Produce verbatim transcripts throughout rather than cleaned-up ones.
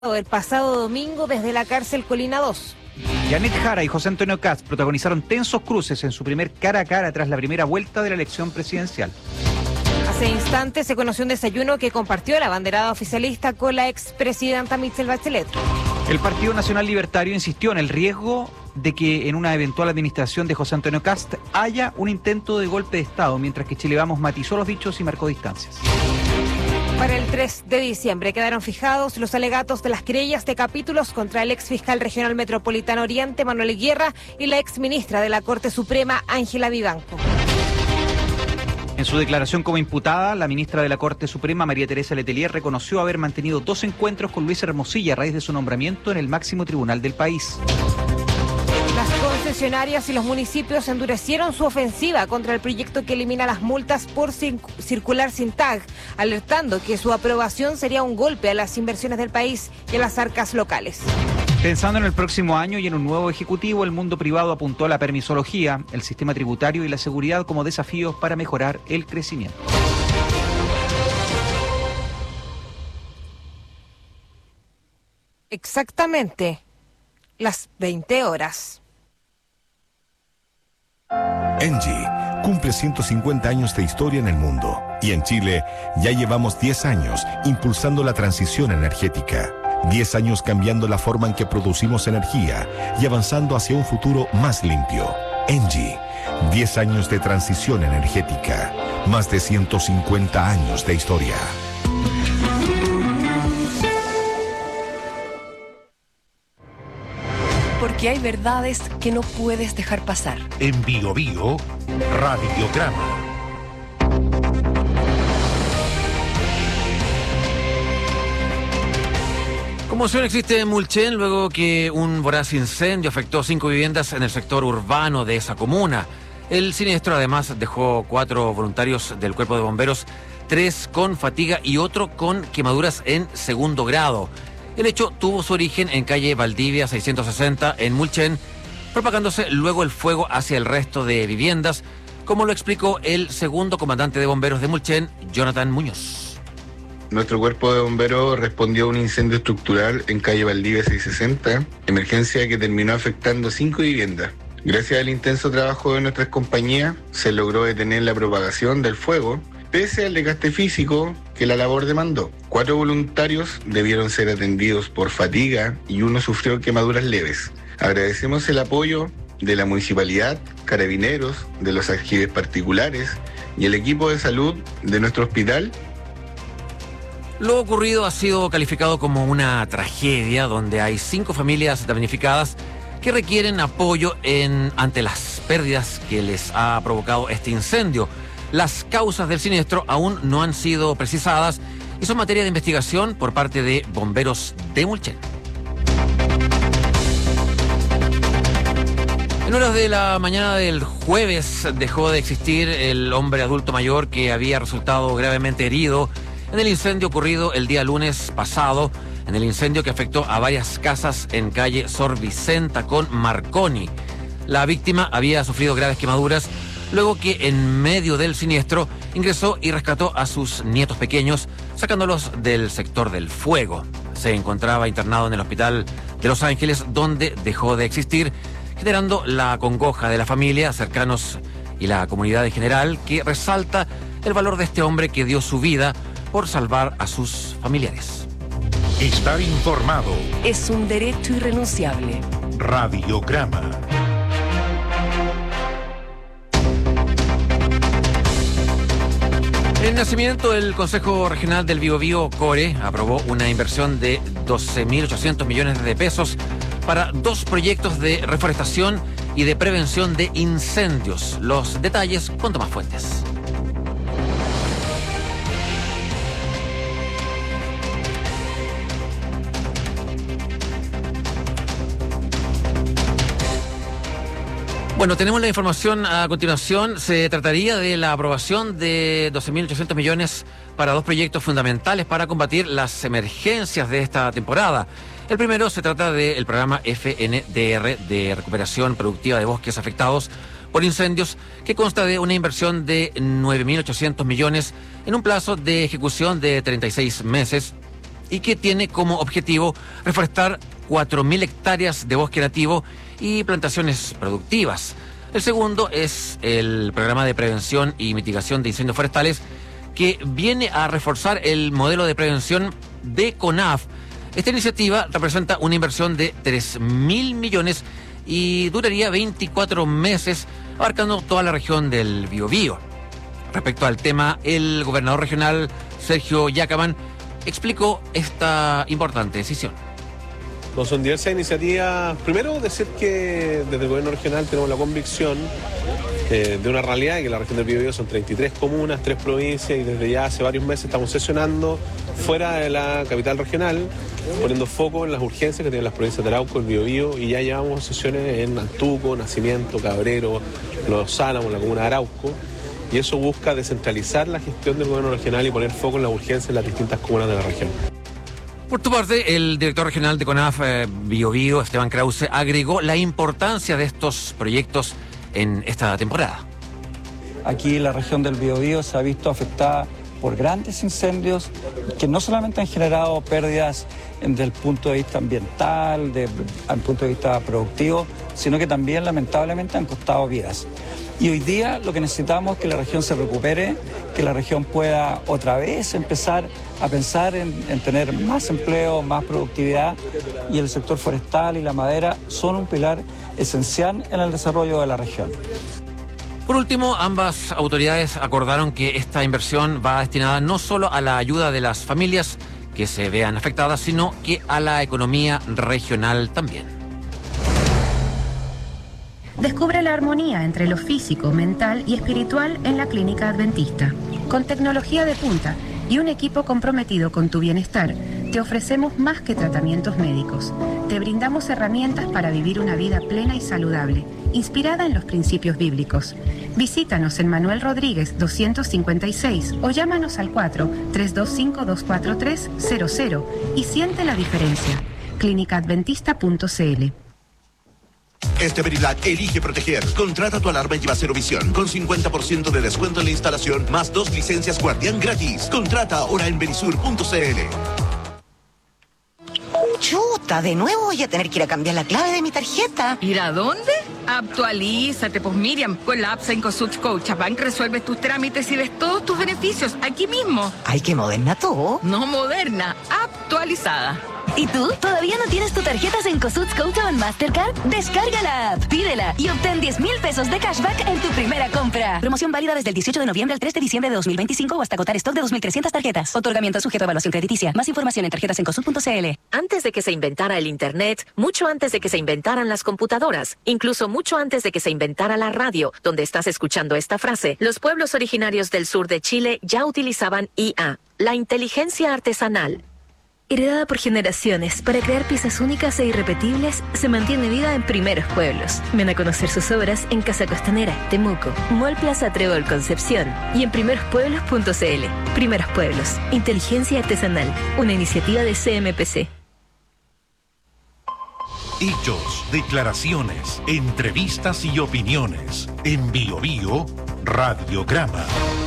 el pasado domingo desde la cárcel Colina dos. Janet Jara y José Antonio Kast protagonizaron tensos cruces en su primer cara a cara tras la primera vuelta de la elección presidencial. Hace instantes se conoció un desayuno que compartió la banderada oficialista con la expresidenta Michelle Bachelet. El Partido Nacional Libertario insistió en el riesgo de que en una eventual administración de José Antonio Kast haya un intento de golpe de Estado, mientras que Chile Vamos matizó los dichos y marcó distancias. Para el tres de diciembre quedaron fijados los alegatos de las querellas de capítulos contra el ex fiscal regional metropolitano Oriente, Manuel Guerra, y la ex ministra de la Corte Suprema, Ángela Vivanco. En su declaración como imputada, la ministra de la Corte Suprema, María Teresa Letelier, reconoció haber mantenido dos encuentros con Luis Hermosilla a raíz de su nombramiento en el máximo tribunal del país. Las concesionarias y los municipios endurecieron su ofensiva contra el proyecto que elimina las multas por circular sin tag, alertando que su aprobación sería un golpe a las inversiones del país y a las arcas locales. Pensando en el próximo año y en un nuevo ejecutivo, el mundo privado apuntó a la permisología, el sistema tributario y la seguridad como desafíos para mejorar el crecimiento. Exactamente las veinte horas. Engie cumple ciento cincuenta años de historia en el mundo y en Chile ya llevamos diez años impulsando la transición energética. diez años cambiando la forma en que producimos energía y avanzando hacia un futuro más limpio. Engie, diez años de transición energética, más de ciento cincuenta años de historia. Porque hay verdades que no puedes dejar pasar. En Bio Bio, Radiograma. Conmoción existe en Mulchen luego que un voraz incendio afectó cinco viviendas en el sector urbano de esa comuna. El siniestro además dejó cuatro voluntarios del cuerpo de bomberos, tres con fatiga y otro con quemaduras en segundo grado. El hecho tuvo su origen en calle Valdivia seiscientos sesenta en Mulchen, propagándose luego el fuego hacia el resto de viviendas, como lo explicó el segundo comandante de bomberos de Mulchen, Jonathan Muñoz. Nuestro cuerpo de bomberos respondió a un incendio estructural en calle Valdivia seiscientos sesenta, emergencia que terminó afectando cinco viviendas. Gracias al intenso trabajo de nuestras compañías, se logró detener la propagación del fuego, pese al desgaste físico que la labor demandó. Cuatro voluntarios debieron ser atendidos por fatiga y uno sufrió quemaduras leves. Agradecemos el apoyo de la municipalidad, carabineros, de los aljibes particulares y el equipo de salud de nuestro hospital. Lo ocurrido ha sido calificado como una tragedia donde hay cinco familias damnificadas que requieren apoyo en, ante las pérdidas que les ha provocado este incendio. Las causas del siniestro aún no han sido precisadas y son materia de investigación por parte de bomberos de Mulchen. En horas de la mañana del jueves dejó de existir el hombre adulto mayor que había resultado gravemente herido en el incendio ocurrido el día lunes pasado, en el incendio que afectó a varias casas en calle Sor Vicenta con Marconi. La víctima había sufrido graves quemaduras luego que en medio del siniestro ingresó y rescató a sus nietos pequeños, sacándolos del sector del fuego. Se encontraba internado en el hospital de Los Ángeles, donde dejó de existir, generando la congoja de la familia, cercanos y la comunidad en general, que resalta el valor de este hombre que dio su vida por salvar a sus familiares. Estar informado. Es un derecho irrenunciable. Radiograma. En nacimiento, el Consejo Regional del Biobío, CORE, aprobó una inversión de doce mil ochocientos millones de pesos para dos proyectos de reforestación y de prevención de incendios. Los detalles con Tomás Fuentes. Bueno, tenemos la información a continuación. Se trataría de la aprobación de doce mil ochocientos millones para dos proyectos fundamentales para combatir las emergencias de esta temporada. El primero se trata del programa F N D R de recuperación productiva de bosques afectados por incendios, que consta de una inversión de nueve mil ochocientos millones en un plazo de ejecución de treinta y seis meses y que tiene como objetivo reforestar cuatro mil hectáreas de bosque nativo y plantaciones productivas. El segundo es el programa de prevención y mitigación de incendios forestales, que viene a reforzar el modelo de prevención de CONAF. Esta iniciativa representa una inversión de tres mil millones y duraría veinticuatro meses, abarcando toda la región del Biobío. Respecto al tema, el gobernador regional Sergio Yacamán explicó esta importante decisión. No, son diversas iniciativas. Primero, decir que desde el gobierno regional tenemos la convicción eh, de una realidad, que la región del Biobío son treinta y tres comunas, tres provincias, y desde ya hace varios meses estamos sesionando fuera de la capital regional, poniendo foco en las urgencias que tienen las provincias de Arauco, el Biobío, y ya llevamos sesiones en Antuco, Nacimiento, Cabrero, Los Álamos, la comuna de Arauco, y eso busca descentralizar la gestión del gobierno regional y poner foco en las urgencias en las distintas comunas de la región. Por tu parte, el director regional de CONAF eh, Biobío, Esteban Krause, agregó la importancia de estos proyectos en esta temporada. Aquí la región del Biobío se ha visto afectada por grandes incendios que no solamente han generado pérdidas desde el punto de vista ambiental, desde el punto de vista productivo, sino que también lamentablemente han costado vidas. Y hoy día lo que necesitamos es que la región se recupere, que la región pueda otra vez empezar a pensar en, en tener más empleo, más productividad, y el sector forestal y la madera son un pilar esencial en el desarrollo de la región. Por último, ambas autoridades acordaron que esta inversión va destinada no solo a la ayuda de las familias que se vean afectadas, sino que a la economía regional también. Descubre la armonía entre lo físico, mental y espiritual en la Clínica Adventista. Con tecnología de punta y un equipo comprometido con tu bienestar, te ofrecemos más que tratamientos médicos. Te brindamos herramientas para vivir una vida plena y saludable, inspirada en los principios bíblicos. Visítanos en Manuel Rodríguez doscientos cincuenta y seis o llámanos al cuatro tres dos cinco dos cuatro tres cero cero y siente la diferencia. clínica adventista punto c l. Este Verilak elige proteger. Contrata tu alarma y lleva Cero Visión con cincuenta por ciento de descuento en la instalación, más dos licencias Guardián gratis. Contrata ahora en verisur punto c l. Chuta, de nuevo voy a tener que ir a cambiar la clave de mi tarjeta. ¿Ir a dónde? Actualízate, pues Miriam, con la app Cencosud Scotiabank resuelves tus trámites y ves todos tus beneficios aquí mismo. Ay, qué moderna tú. No moderna, actualizada. ¿Y tú? ¿Todavía no tienes tu tarjeta Cencosud Scotiabank Mastercard? Descarga la app, pídela y obtén diez mil pesos de cashback en tu primera compra. Promoción válida desde el dieciocho de noviembre al tres de diciembre de dos mil veinticinco o hasta agotar stock de dos mil trescientas tarjetas. Otorgamiento sujeto a evaluación crediticia. Más información en tarjetas cencosud punto c l. Antes de que se inventara el Internet, mucho antes de que se inventaran las computadoras, incluso mucho antes de que se inventara la radio, donde estás escuchando esta frase, los pueblos originarios del sur de Chile ya utilizaban I A, la inteligencia artesanal. Heredada por generaciones para crear piezas únicas e irrepetibles, se mantiene viva en Primeros Pueblos. Ven a conocer sus obras en Casa Costanera, Temuco, Mall Plaza Trébol Concepción y en primeros pueblos punto c l. Primeros Pueblos, inteligencia artesanal, una iniciativa de C M P C. Hechos, declaraciones, entrevistas y opiniones. En Biobío, Radiograma.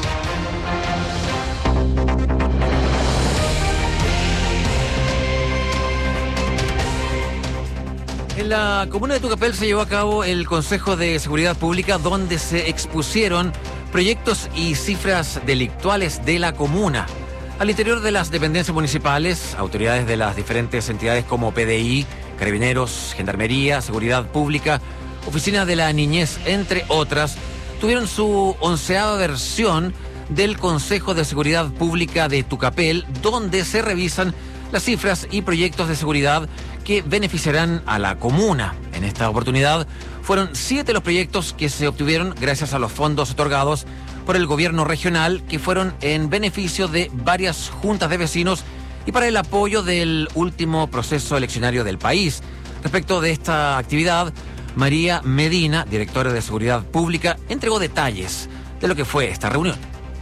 En la comuna de Tucapel se llevó a cabo el Consejo de Seguridad Pública, donde se expusieron proyectos y cifras delictuales de la comuna. Al interior de las dependencias municipales, autoridades de las diferentes entidades como P D I, Carabineros, Gendarmería, Seguridad Pública, Oficina de la Niñez, entre otras, tuvieron su onceava versión del Consejo de Seguridad Pública de Tucapel, donde se revisan las cifras y proyectos de seguridad que beneficiarán a la comuna. En esta oportunidad fueron siete los proyectos que se obtuvieron gracias a los fondos otorgados por el gobierno regional, que fueron en beneficio de varias juntas de vecinos y para el apoyo del último proceso eleccionario del país. Respecto de esta actividad, María Medina, directora de Seguridad Pública, entregó detalles de lo que fue esta reunión.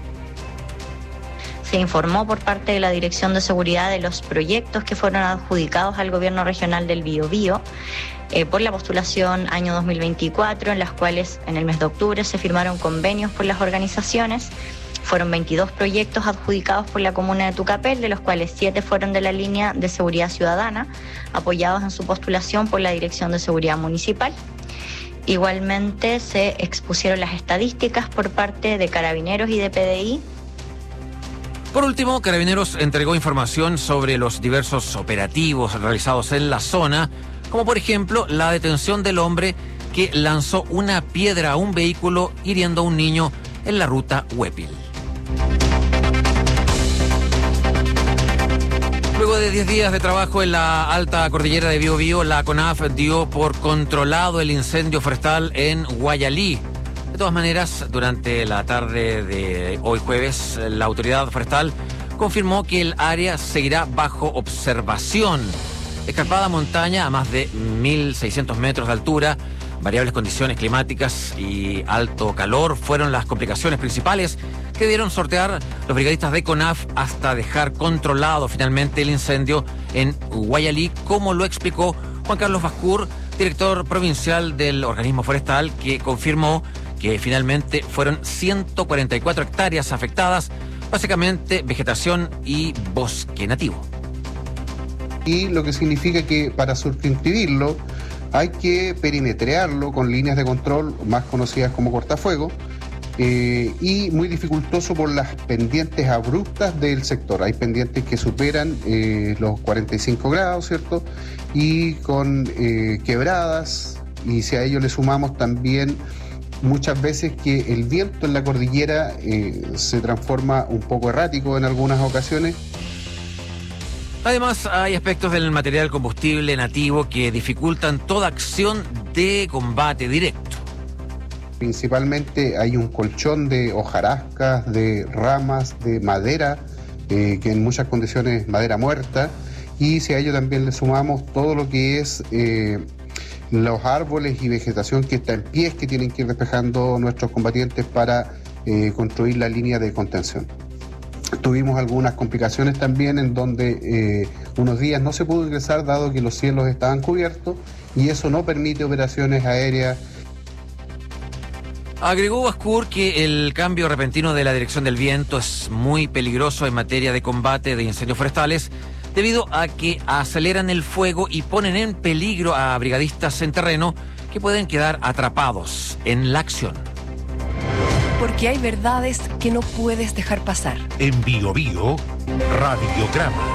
Se informó por parte de la Dirección de Seguridad de los proyectos que fueron adjudicados al Gobierno Regional del Biobío eh, por la postulación año dos mil veinticuatro, en las cuales en el mes de octubre se firmaron convenios por las organizaciones. Fueron veintidós proyectos adjudicados por la comuna de Tucapel, de los cuales siete fueron de la línea de seguridad ciudadana, apoyados en su postulación por la Dirección de Seguridad Municipal. Igualmente se expusieron las estadísticas por parte de Carabineros y de P D I. Por último, Carabineros entregó información sobre los diversos operativos realizados en la zona, como por ejemplo la detención del hombre que lanzó una piedra a un vehículo hiriendo a un niño en la ruta Huépil. Luego de diez días de trabajo en la alta cordillera de Biobío, la CONAF dio por controlado el incendio forestal en Guayalí. De todas maneras, durante la tarde de hoy jueves, la autoridad forestal confirmó que el área seguirá bajo observación. Escarpada montaña a más de mil seiscientos metros de altura, variables condiciones climáticas y alto calor fueron las complicaciones principales que debieron sortear los brigadistas de CONAF hasta dejar controlado finalmente el incendio en Guayalí, como lo explicó Juan Carlos Bascur, director provincial del organismo forestal, que confirmó que finalmente fueron ciento cuarenta y cuatro hectáreas afectadas, básicamente vegetación y bosque nativo. Y lo que significa que para circunscribirlo hay que perimetrearlo con líneas de control más conocidas como cortafuego, eh, y muy dificultoso por las pendientes abruptas del sector. Hay pendientes que superan eh, los cuarenta y cinco grados, ¿cierto? Y con eh, quebradas, y si a ello le sumamos también muchas veces que el viento en la cordillera eh, se transforma un poco errático en algunas ocasiones. Además, hay aspectos del material combustible nativo que dificultan toda acción de combate directo. Principalmente hay un colchón de hojarascas, de ramas, de madera, eh, que en muchas condiciones es madera muerta, y si a ello también le sumamos todo lo que es eh, los árboles y vegetación que está en pie, que tienen que ir despejando nuestros combatientes para eh, construir la línea de contención. Tuvimos algunas complicaciones también en donde eh, unos días no se pudo ingresar dado que los cielos estaban cubiertos, y eso no permite operaciones aéreas. Agregó Bascur que el cambio repentino de la dirección del viento es muy peligroso en materia de combate de incendios forestales, debido a que aceleran el fuego y ponen en peligro a brigadistas en terreno que pueden quedar atrapados en la acción. Porque hay verdades que no puedes dejar pasar. En Biobío, Radiograma.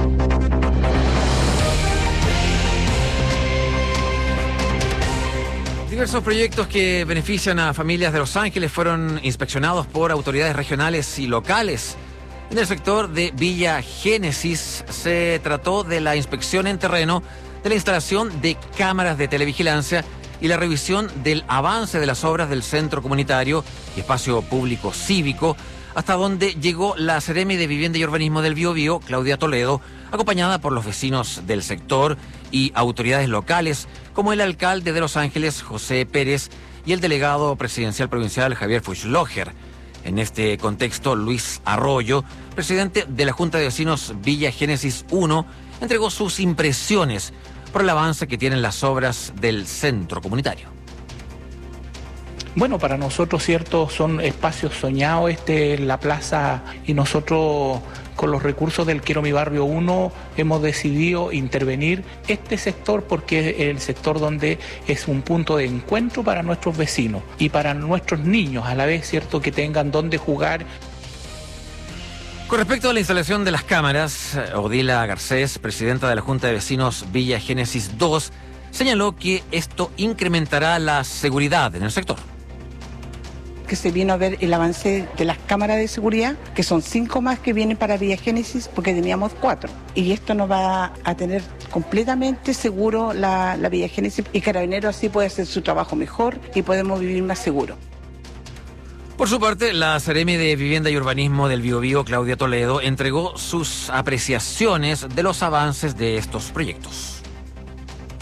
Diversos proyectos que benefician a familias de Los Ángeles fueron inspeccionados por autoridades regionales y locales. En el sector de Villa Génesis se trató de la inspección en terreno de la instalación de cámaras de televigilancia y la revisión del avance de las obras del centro comunitario y espacio público cívico, hasta donde llegó la Seremi de Vivienda y Urbanismo del Biobío, Claudia Toledo, acompañada por los vecinos del sector y autoridades locales, como el alcalde de Los Ángeles, José Pérez, y el delegado presidencial provincial, Javier Fuchslocher. En este contexto, Luis Arroyo, presidente de la Junta de Vecinos Villa Génesis uno, entregó sus impresiones por el avance que tienen las obras del centro comunitario. Bueno, para nosotros, cierto, son espacios soñados, este, la plaza, y nosotros con los recursos del Quiero Mi Barrio uno hemos decidido intervenir este sector porque es el sector donde es un punto de encuentro para nuestros vecinos y para nuestros niños, a la vez, cierto, que tengan dónde jugar. Con respecto a la instalación de las cámaras, Odila Garcés, presidenta de la Junta de Vecinos Villa Génesis dos, señaló que esto incrementará la seguridad en el sector. Que se vino a ver el avance de las cámaras de seguridad, que son cinco más que vienen para Villa Génesis porque teníamos cuatro. Y esto nos va a tener completamente seguro la, la Villa Génesis, y Carabineros así puede hacer su trabajo mejor y podemos vivir más seguros. Por su parte, la Seremi de Vivienda y Urbanismo del Biobío, Claudia Toledo, entregó sus apreciaciones de los avances de estos proyectos.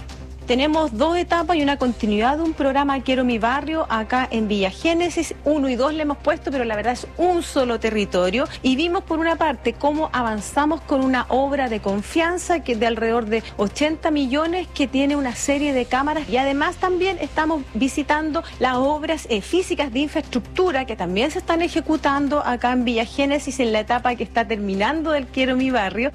tenemos dos etapas y una continuidad de un programa Quiero mi barrio acá en Villa Génesis. Uno y dos le hemos puesto, pero la verdad es un solo territorio. Y vimos por una parte cómo avanzamos con una obra de confianza que es de alrededor de ochenta millones, que tiene una serie de cámaras, y además también estamos visitando las obras eh, físicas de infraestructura que también se están ejecutando acá en Villa Génesis en la etapa que está terminando del Quiero mi barrio.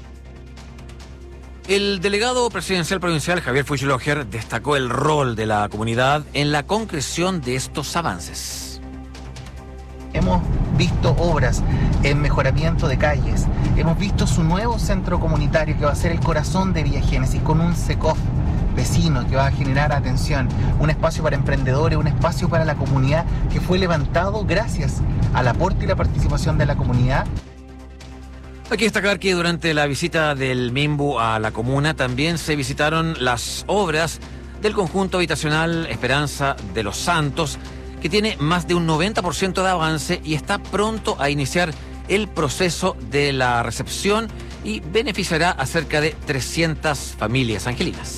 El delegado presidencial provincial Javier Fuchsloger destacó el rol de la comunidad en la concreción de estos avances. Hemos visto obras en mejoramiento de calles, hemos visto su nuevo centro comunitario que va a ser el corazón de Villa Génesis, con un SECOF vecino que va a generar atención, un espacio para emprendedores, un espacio para la comunidad que fue levantado gracias al aporte y la participación de la comunidad. Hay que destacar que durante la visita del MIMBU a la comuna también se visitaron las obras del conjunto habitacional Esperanza de los Santos, que tiene más de un noventa por ciento de avance y está pronto a iniciar el proceso de la recepción y beneficiará a cerca de trescientas familias angelinas.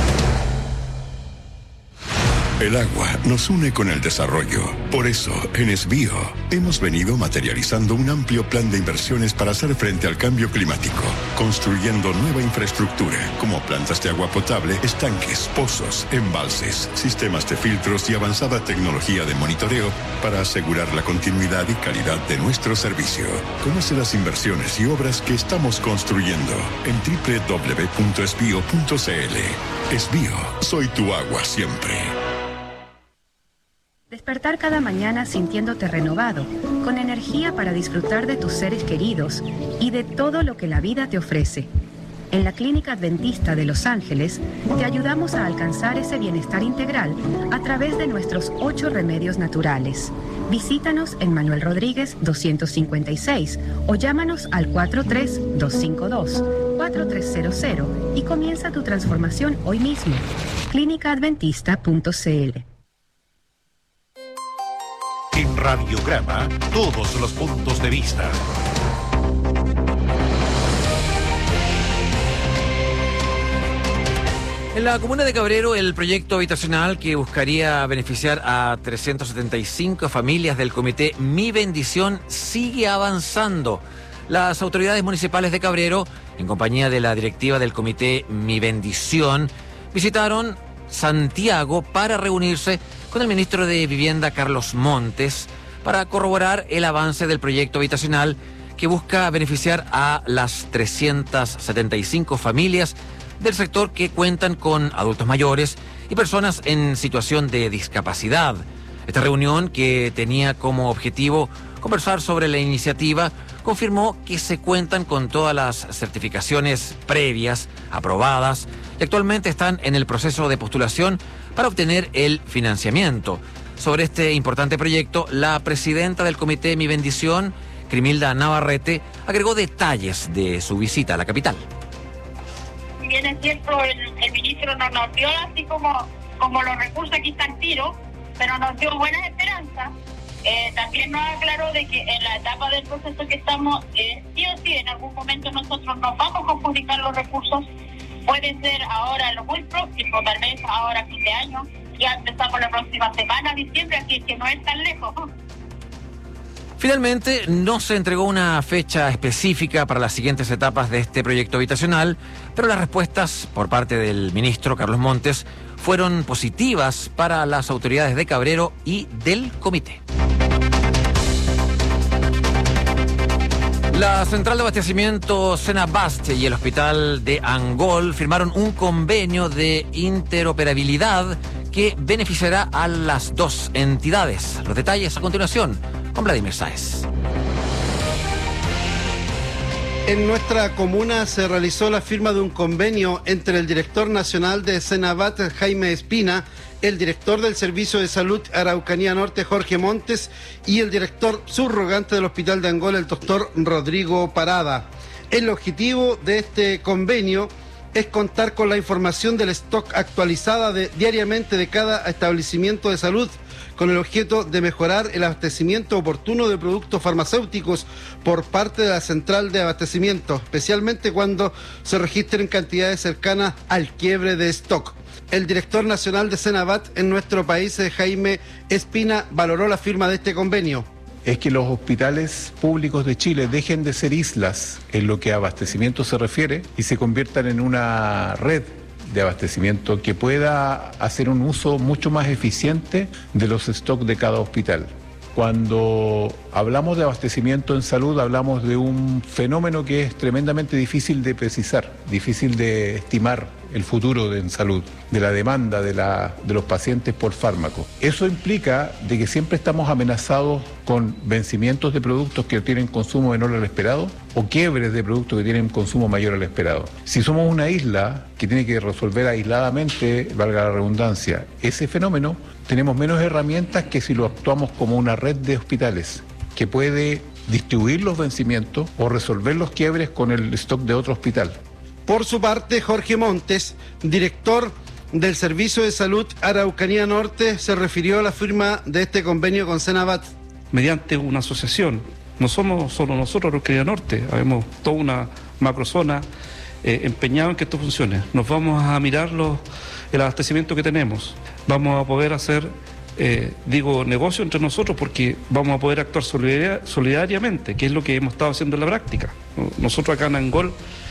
El agua nos une con el desarrollo. Por eso, en Esbío, hemos venido materializando un amplio plan de inversiones para hacer frente al cambio climático, construyendo nueva infraestructura, como plantas de agua potable, estanques, pozos, embalses, sistemas de filtros y avanzada tecnología de monitoreo para asegurar la continuidad y calidad de nuestro servicio. Conoce las inversiones y obras que estamos construyendo en doble u doble u doble u punto esbío punto c l. Esbío, soy tu agua siempre. Despertar cada mañana sintiéndote renovado, con energía para disfrutar de tus seres queridos y de todo lo que la vida te ofrece. En la Clínica Adventista de Los Ángeles te ayudamos a alcanzar ese bienestar integral a través de nuestros ocho remedios naturales. Visítanos en Manuel Rodríguez doscientos cincuenta y seis o llámanos al cuatro tres dos cinco dos cuatro tres cero cero y comienza tu transformación hoy mismo. clínica adventista punto c l. En Radiograma, todos los puntos de vista. En la comuna de Cabrero, el proyecto habitacional que buscaría beneficiar a trescientas setenta y cinco familias del comité Mi Bendición sigue avanzando. Las autoridades municipales de Cabrero, en compañía de la directiva del comité Mi Bendición, visitaron Santiago para reunirse con el ministro de Vivienda, Carlos Montes, para corroborar el avance del proyecto habitacional que busca beneficiar a las trescientas setenta y cinco familias del sector que cuentan con adultos mayores y personas en situación de discapacidad. Esta reunión, que tenía como objetivo conversar sobre la iniciativa, confirmó que se cuentan con todas las certificaciones previas aprobadas y actualmente están en el proceso de postulación para obtener el financiamiento. Sobre este importante proyecto, la presidenta del comité Mi Bendición, Crimilda Navarrete, agregó detalles de su visita a la capital. Si bien es cierto, el, el ministro no nos dio así como, como los recursos aquí están tiro, pero nos dio buenas esperanzas. Eh, también nos aclaró de que en la etapa del proceso que estamos, eh, sí o sí, en algún momento nosotros nos vamos a comunicar los recursos. Puede ser ahora lo muy próximo, tal vez ahora fin de año. Ya empezamos la próxima semana, diciembre, así que no es tan lejos. Finalmente, no se entregó una fecha específica para las siguientes etapas de este proyecto habitacional, pero las respuestas por parte del ministro Carlos Montes fueron positivas para las autoridades de Cabrero y del comité. La central de abastecimiento Senabast y el hospital de Angol firmaron un convenio de interoperabilidad que beneficiará a las dos entidades. Los detalles a continuación con Vladimir Sáez. En nuestra comuna se realizó la firma de un convenio entre el director nacional de Senabast, Jaime Espina, el director del Servicio de Salud Araucanía Norte, Jorge Montes, y el director subrogante del Hospital de Angol, el doctor Rodrigo Parada. El objetivo de este convenio es contar con la información del stock actualizada de, diariamente de cada establecimiento de salud, con el objeto de mejorar el abastecimiento oportuno de productos farmacéuticos por parte de la central de abastecimiento, especialmente cuando se registren cantidades cercanas al quiebre de stock. El director nacional de Senavat en nuestro país, Jaime Espina, valoró la firma de este convenio. Es que los hospitales públicos de Chile dejen de ser islas en lo que a abastecimiento se refiere y se conviertan en una red de abastecimiento que pueda hacer un uso mucho más eficiente de los stocks de cada hospital. Cuando hablamos de abastecimiento en salud, hablamos de un fenómeno que es tremendamente difícil de precisar, difícil de estimar el futuro de, en salud, de la demanda de, la, de los pacientes por fármacos. Eso implica de que siempre estamos amenazados con vencimientos de productos que tienen consumo menor al esperado o quiebres de productos que tienen consumo mayor al esperado. Si somos una isla que tiene que resolver aisladamente, valga la redundancia, ese fenómeno, tenemos menos herramientas que si lo actuamos como una red de hospitales que puede distribuir los vencimientos o resolver los quiebres con el stock de otro hospital. Por su parte, Jorge Montes, director del Servicio de Salud Araucanía Norte, se refirió a la firma de este convenio con Senavat. Mediante una asociación, no somos solo nosotros Araucanía Norte, habemos toda una macrozona eh, empeñada en que esto funcione. Nos vamos a mirar los, el abastecimiento que tenemos, vamos a poder hacer, eh, digo, negocio entre nosotros porque vamos a poder actuar solidaria, solidariamente, que es lo que hemos estado haciendo en la práctica. Nosotros acá en Angol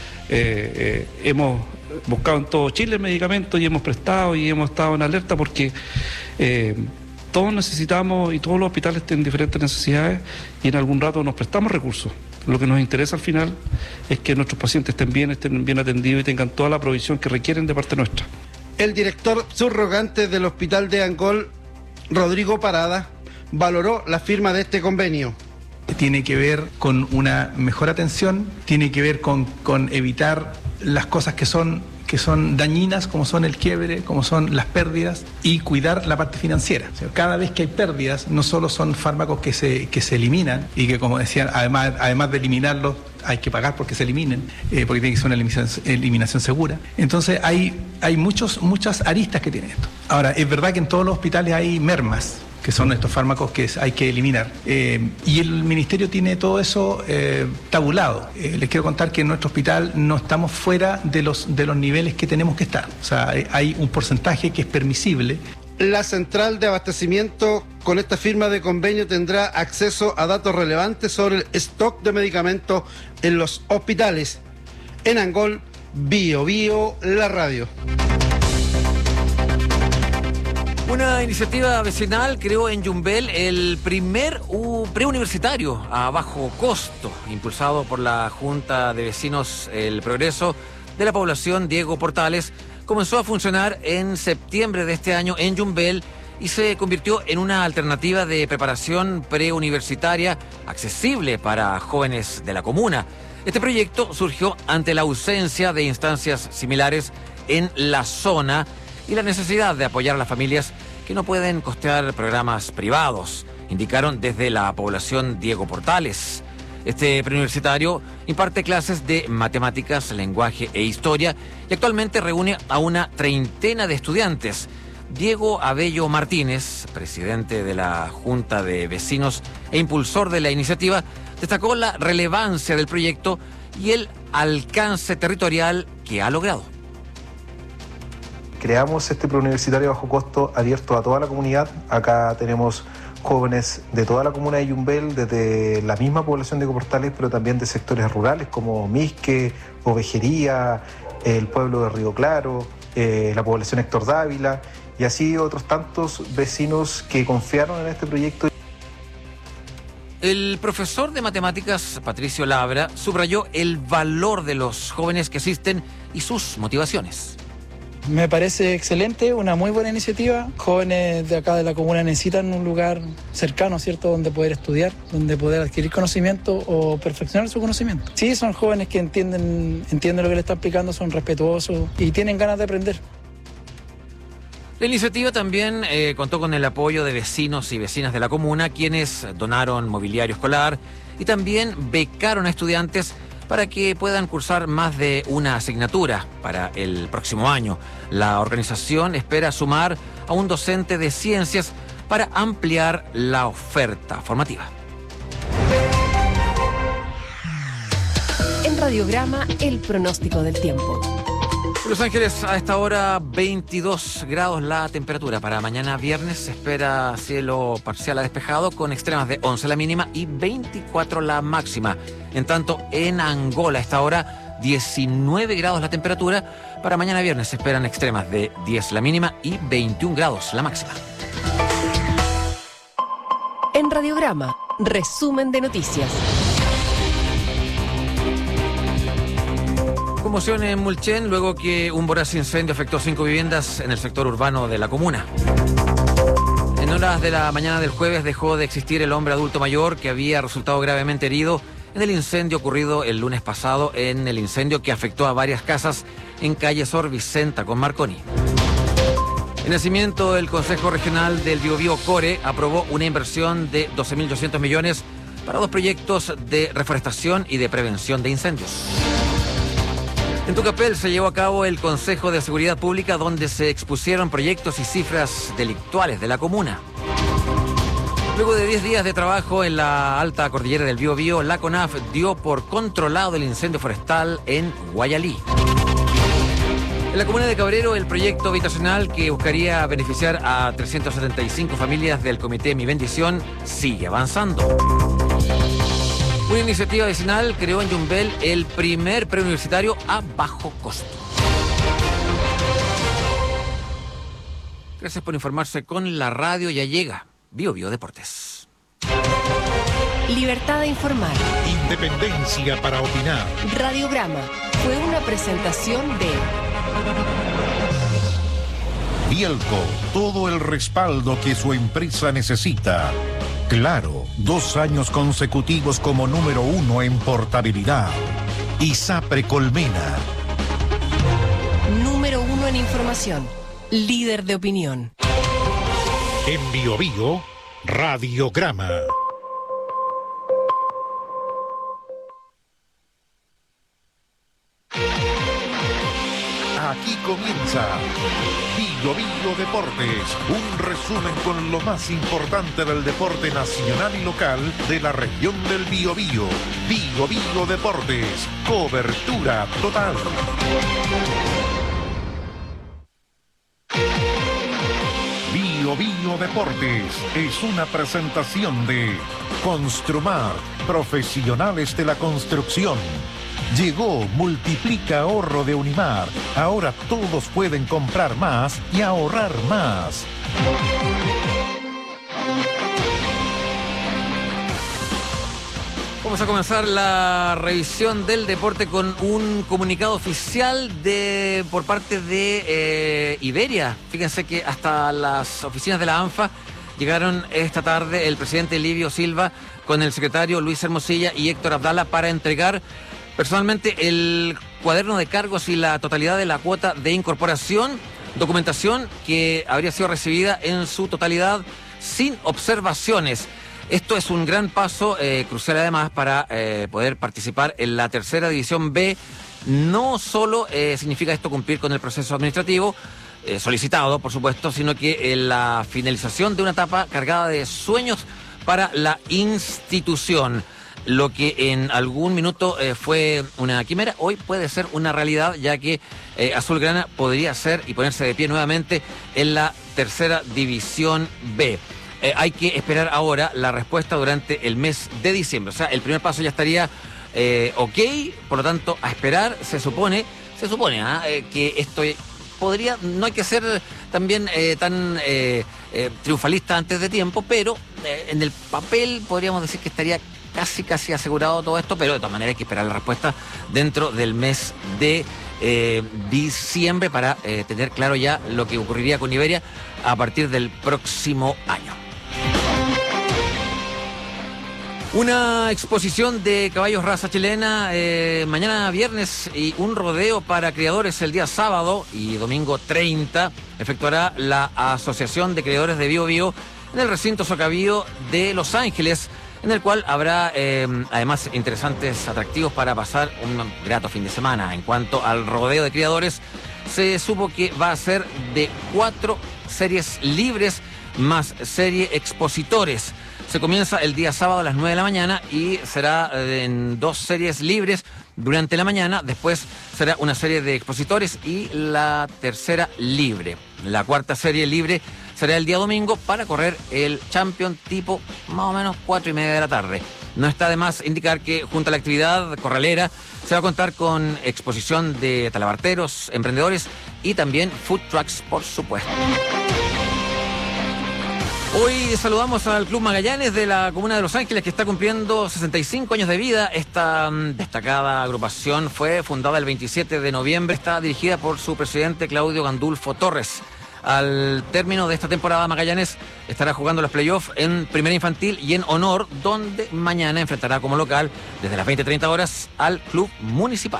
Eh, eh, hemos buscado en todo Chile medicamentos y hemos prestado y hemos estado en alerta porque eh, todos necesitamos y todos los hospitales tienen diferentes necesidades y en algún rato nos prestamos recursos. Lo que nos interesa al final es que nuestros pacientes estén bien, estén bien atendidos y tengan toda la provisión que requieren de parte nuestra. El director subrogante del Hospital de Angol, Rodrigo Parada, valoró la firma de este convenio. Tiene que ver con una mejor atención, tiene que ver con, con evitar las cosas que son, que son dañinas, como son el quiebre, como son las pérdidas, y cuidar la parte financiera. O sea, cada vez que hay pérdidas, no solo son fármacos que se, que se eliminan, y que, como decían, además, además de eliminarlos, hay que pagar porque se eliminen, eh, porque tiene que ser una eliminación, eliminación segura. Entonces hay, hay muchos, muchas aristas que tiene esto. Ahora, es verdad que en todos los hospitales hay mermas, que son estos fármacos que hay que eliminar. Eh, y el Ministerio tiene todo eso eh, tabulado. Eh, les quiero contar que en nuestro hospital no estamos fuera de los, de los niveles que tenemos que estar. O sea, hay un porcentaje que es permisible. La central de abastecimiento con esta firma de convenio tendrá acceso a datos relevantes sobre el stock de medicamentos en los hospitales. En Angol, Bio Bio, la radio. Una iniciativa vecinal creó en Yumbel el primer uh, preuniversitario a bajo costo, impulsado por la Junta de Vecinos El Progreso de la población Diego Portales. Comenzó a funcionar en septiembre de este año en Yumbel y se convirtió en una alternativa de preparación preuniversitaria accesible para jóvenes de la comuna. Este proyecto surgió ante la ausencia de instancias similares en la zona y la necesidad de apoyar a las familias que no pueden costear programas privados, indicaron desde la población Diego Portales. Este preuniversitario imparte clases de matemáticas, lenguaje e historia y actualmente reúne a una treintena de estudiantes. Diego Abello Martínez, presidente de la Junta de Vecinos e impulsor de la iniciativa, destacó la relevancia del proyecto y el alcance territorial que ha logrado. Creamos este preuniversitario a bajo costo abierto a toda la comunidad. Acá tenemos jóvenes de toda la comuna de Yumbel, desde la misma población de Portales, pero también de sectores rurales como Misque, Ovejería, el pueblo de Río Claro, eh, la población Héctor Dávila y así otros tantos vecinos que confiaron en este proyecto. El profesor de matemáticas, Patricio Labra, subrayó el valor de los jóvenes que asisten y sus motivaciones. Me parece excelente, una muy buena iniciativa. Jóvenes de acá de la comuna necesitan un lugar cercano, ¿cierto?, donde poder estudiar, donde poder adquirir conocimiento o perfeccionar su conocimiento. Sí, son jóvenes que entienden, entienden lo que le está explicando, son respetuosos y tienen ganas de aprender. La iniciativa también eh, contó con el apoyo de vecinos y vecinas de la comuna, quienes donaron mobiliario escolar y también becaron a estudiantes para que puedan cursar más de una asignatura para el próximo año. La organización espera sumar a un docente de ciencias para ampliar la oferta formativa. En Radiograma, el pronóstico del tiempo. Los Ángeles, a esta hora veintidós grados la temperatura. Para mañana viernes se espera cielo parcial a despejado con extremas de once la mínima y veinticuatro la máxima. En tanto, en Angola a esta hora diecinueve grados la temperatura. Para mañana viernes se esperan extremas de diez la mínima y veintiún grados la máxima. En Radiograma, resumen de noticias. Conmoción en Mulchen luego que un voraz incendio afectó cinco viviendas en el sector urbano de la comuna. En horas de la mañana del jueves dejó de existir el hombre adulto mayor que había resultado gravemente herido en el incendio ocurrido el lunes pasado, en el incendio que afectó a varias casas en calle Sor Vicenta con Marconi. En nacimiento, el Consejo Regional del Biobío Core aprobó una inversión de doce mil doscientos millones para dos proyectos de reforestación y de prevención de incendios. En Tucapel se llevó a cabo el Consejo de Seguridad Pública, donde se expusieron proyectos y cifras delictuales de la comuna. Luego de diez días de trabajo en la alta cordillera del Biobío, la CONAF dio por controlado el incendio forestal en Guayalí. En la comuna de Cabrero, el proyecto habitacional que buscaría beneficiar a trescientas setenta y cinco familias del Comité Mi Bendición sigue avanzando. Una iniciativa vecinal creó en Yumbel el primer preuniversitario a bajo costo. Gracias por informarse con la radio. Ya llega Bio Bio Deportes. Libertad de informar. Independencia para opinar. Radiograma fue una presentación de Bielco, todo el respaldo que su empresa necesita. Claro, dos años consecutivos como número uno en portabilidad. ISAPRE Colmena. Número uno en información. Líder de opinión. En Bio Bio, Radiograma. Aquí comienza Bio Bio Deportes, un resumen con lo más importante del deporte nacional y local de la región del Biobío. Bio Bio Deportes, cobertura total. Bio Bio Deportes es una presentación de Construmar, profesionales de la construcción. Llegó Multiplica Ahorro de Unimar. Ahora todos pueden comprar más y ahorrar más. Vamos a comenzar la revisión del deporte con un comunicado oficial de por parte de eh, Iberia. Fíjense que hasta las oficinas de la ANFA llegaron esta tarde el presidente Livio Silva con el secretario Luis Hermosilla y Héctor Abdala para entregar personalmente el cuaderno de cargos y la totalidad de la cuota de incorporación, documentación que habría sido recibida en su totalidad sin observaciones. Esto es un gran paso, eh, crucial además para eh, poder participar en la tercera división B. No solo eh, significa esto cumplir con el proceso administrativo, eh, solicitado por supuesto, sino que eh, la finalización de una etapa cargada de sueños para la institución. Lo que en algún minuto eh, fue una quimera, hoy puede ser una realidad, ya que eh, Azulgrana podría ser y ponerse de pie nuevamente en la tercera división B. Eh, hay que esperar ahora la respuesta durante el mes de diciembre. O sea, el primer paso ya estaría eh, ok, por lo tanto, a esperar, se supone, se supone ¿eh? Eh, que esto podría, no hay que ser también eh, tan eh, eh, triunfalista antes de tiempo, pero eh, en el papel podríamos decir que estaría casi casi asegurado todo esto, pero de todas maneras hay que esperar la respuesta dentro del mes de eh, diciembre para eh, tener claro ya lo que ocurriría con Iberia a partir del próximo año. Una exposición de caballos raza chilena eh, mañana viernes y un rodeo para criadores el día sábado y domingo treinta efectuará la Asociación de Criadores de Bio Bio en el recinto Socavío de Los Ángeles, en el cual habrá eh, además interesantes atractivos para pasar un grato fin de semana. En cuanto al rodeo de criadores, se supo que va a ser de cuatro series libres más serie expositores. Se comienza el día sábado a las nueve de la mañana y será en dos series libres durante la mañana. Después será una serie de expositores y la tercera libre. La cuarta serie libre será el día domingo para correr el Champion tipo más o menos cuatro y media de la tarde. No está de más indicar que junto a la actividad corralera se va a contar con exposición de talabarteros, emprendedores y también food trucks, por supuesto. Hoy saludamos al Club Magallanes de la Comuna de Los Ángeles, que está cumpliendo sesenta y cinco años de vida. Esta destacada agrupación fue fundada el veintisiete de noviembre. Está dirigida por su presidente Claudio Gandulfo Torres. Al término de esta temporada, Magallanes estará jugando los playoffs en Primera Infantil y en Honor, donde mañana enfrentará como local desde las veinte treinta horas al Club Municipal.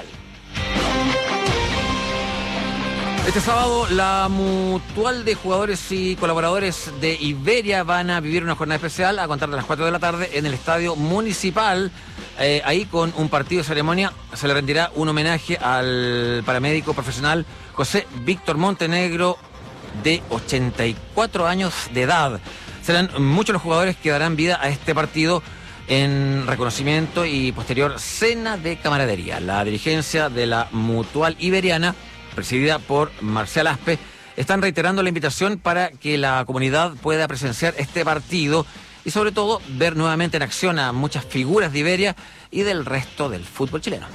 Este sábado, la Mutual de Jugadores y Colaboradores de Iberia van a vivir una jornada especial a contar de las cuatro de la tarde en el Estadio Municipal. Eh, ahí, con un partido de ceremonia, se le rendirá un homenaje al paramédico profesional José Víctor Montenegro, de ochenta y cuatro años de edad. Serán muchos los jugadores que darán vida a este partido en reconocimiento y posterior cena de camaradería. La dirigencia de la Mutual Iberiana, presidida por Marcial Aspe, están reiterando la invitación para que la comunidad pueda presenciar este partido y sobre todo ver nuevamente en acción a muchas figuras de Iberia y del resto del fútbol chileno.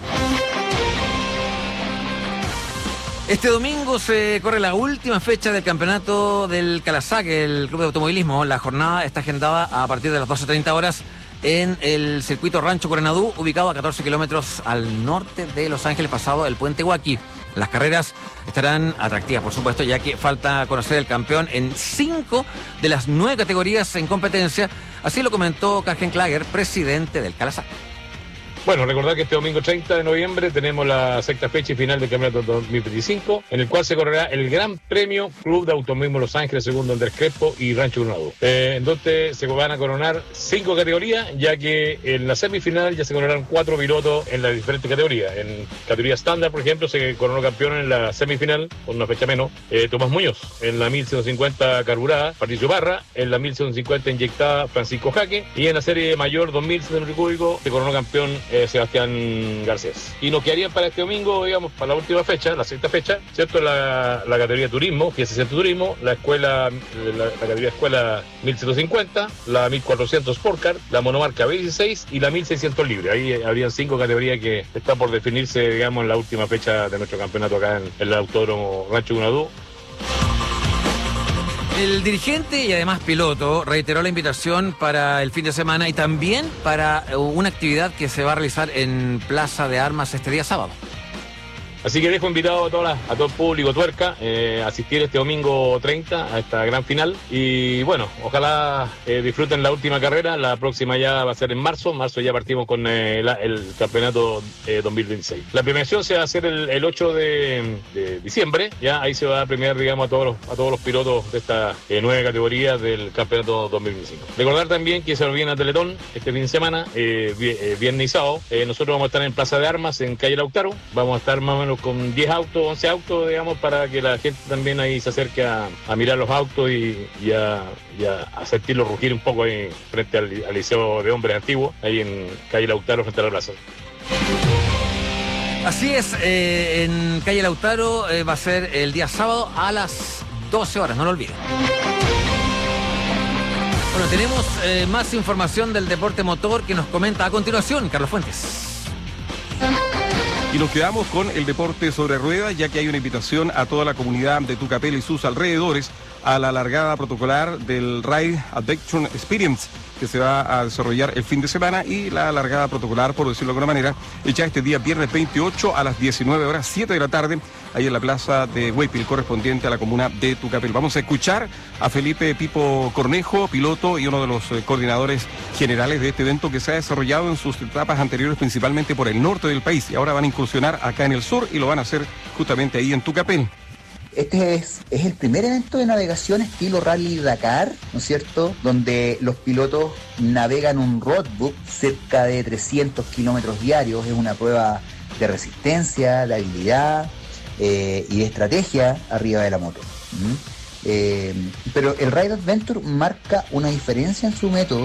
Este domingo se corre la última fecha del campeonato del Calasac, el Club de Automovilismo. La jornada está agendada a partir de las doce treinta horas en el circuito Rancho Coronadú, ubicado a catorce kilómetros al norte de Los Ángeles, pasado el puente Huaki. Las carreras estarán atractivas, por supuesto, ya que falta conocer el campeón en cinco de las nueve categorías en competencia. Así lo comentó Cargen Klager, presidente del Calasac. Bueno, recordar que este domingo treinta de noviembre tenemos la sexta fecha y final del campeonato dos mil veinticinco, en el cual se correrá el Gran Premio Club de Automovilismo Los Ángeles, segundo Andrés Crespo y Rancho Coronadú. Eh, en donde se van a coronar cinco categorías, ya que en la semifinal ya se coronaron cuatro pilotos en las diferentes categorías. En categoría estándar, por ejemplo, se coronó campeón en la semifinal, con una fecha menos, eh, Tomás Muñoz. En la mil ciento cincuenta carburada, Patricio Barra. En la mil ciento cincuenta inyectada, Francisco Jaque. Y en la serie mayor dos mil centímetros cúbicos se coronó campeón Eh, Sebastián Garcés. Y nos quedarían para este domingo, digamos, para la última fecha, la sexta fecha, ¿cierto? La, la categoría turismo, Fiesta Centro Turismo, la escuela, la, la categoría escuela mil ciento cincuenta, la mil cuatrocientos Sportcar, la monomarca B dieciséis y la mil seiscientos libre. Ahí habrían cinco categorías que están por definirse, digamos, en la última fecha de nuestro campeonato acá en, en el Autódromo Rancho Coronadú. El dirigente y además piloto reiteró la invitación para el fin de semana y también para una actividad que se va a realizar en Plaza de Armas este día sábado. Así que dejo invitado a, todas las, a todo el público tuerca eh, a asistir este domingo treinta a esta gran final. Y bueno, ojalá eh, disfruten la última carrera. La próxima ya va a ser en marzo. En marzo ya partimos con eh, la, el campeonato eh, dos mil veintiséis. La premiación se va a hacer el, el ocho de diciembre. Ya ahí se va a premiar, digamos, a todos los, a todos los pilotos de estas eh, nueve categorías del campeonato dos mil veinticinco. Recordar también que se nos viene a Teletón este fin de semana, eh, viernes y sábado. Eh, nosotros vamos a estar en Plaza de Armas, en Calle Lautaro. Vamos a estar más o menos con diez autos, once autos, digamos, para que la gente también ahí se acerque a, a mirar los autos y, y, a, y a, a sentirlo rugir un poco ahí frente al, al Liceo de Hombres Antiguos, ahí en Calle Lautaro, frente a la plaza. Así es, eh, en Calle Lautaro eh, va a ser el día sábado a las doce horas, no lo olviden. Bueno, tenemos eh, más información del deporte motor que nos comenta a continuación Carlos Fuentes. Y nos quedamos con el deporte sobre ruedas, ya que hay una invitación a toda la comunidad de Tucapel y sus alrededores a la largada protocolar del Ride Adventure Experience, que se va a desarrollar el fin de semana, y la largada protocolar, por decirlo de alguna manera, hecha este día viernes veintiocho a las diecinueve horas, siete de la tarde, ahí en la plaza de Huepil, correspondiente a la comuna de Tucapel. Vamos a escuchar a Felipe Pipo Cornejo, piloto y uno de los eh, coordinadores generales de este evento, que se ha desarrollado en sus etapas anteriores principalmente por el norte del país, y ahora van a incursionar acá en el sur y lo van a hacer justamente ahí en Tucapel. Este es, es el primer evento de navegación estilo Rally Dakar, ¿no es cierto?, donde los pilotos navegan un roadbook cerca de trescientos kilómetros diarios. Es una prueba de resistencia, de habilidad eh, y de estrategia arriba de la moto. ¿Mm? Eh, pero el Ride Adventure marca una diferencia en su método,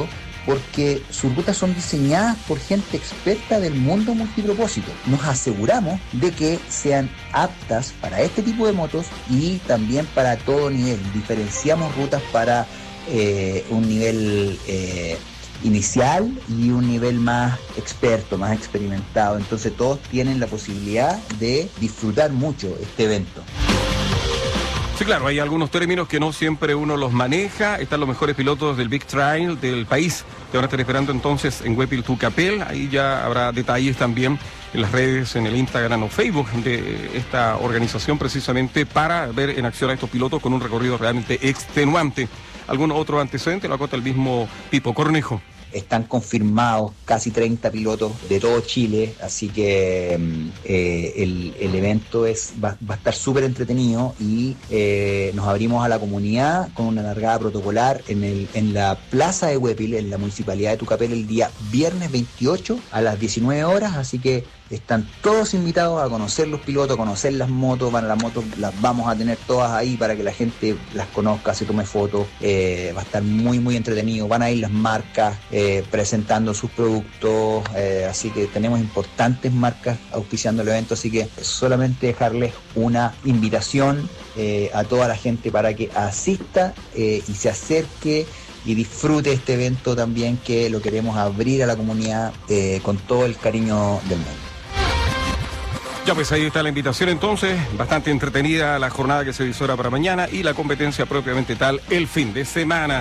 porque sus rutas son diseñadas por gente experta del mundo multipropósito. Nos aseguramos de que sean aptas para este tipo de motos y también para todo nivel. Diferenciamos rutas para eh, un nivel eh, inicial y un nivel más experto, más experimentado. Entonces todos tienen la posibilidad de disfrutar mucho este evento. Sí, claro, hay algunos términos que no siempre uno los maneja. Están los mejores pilotos del Big Trail del país, que van a estar esperando entonces en Huépil Tucapel. Ahí ya habrá detalles también en las redes, en el Instagram o Facebook de esta organización, precisamente para ver en acción a estos pilotos con un recorrido realmente extenuante. ¿Algún otro antecedente? Lo acota el mismo Pipo Cornejo. Están confirmados casi treinta pilotos de todo Chile, así que eh, el, el evento es, va, va a estar súper entretenido y eh, nos abrimos a la comunidad con una largada protocolar en, el, en la plaza de Huépil, en la municipalidad de Tucapel, el día viernes veintiocho a las diecinueve horas, así que están todos invitados a conocer los pilotos, a conocer las motos. Van a las motos, las vamos a tener todas ahí para que la gente las conozca, se tome fotos. Eh, va a estar muy, muy entretenido. Van a ir las marcas eh, presentando sus productos. Eh, así que tenemos importantes marcas auspiciando el evento. Así que solamente dejarles una invitación eh, a toda la gente para que asista eh, y se acerque y disfrute este evento también, que lo queremos abrir a la comunidad eh, con todo el cariño del mundo. Ya pues ahí está la invitación entonces, bastante entretenida la jornada que se visora para mañana y la competencia propiamente tal el fin de semana.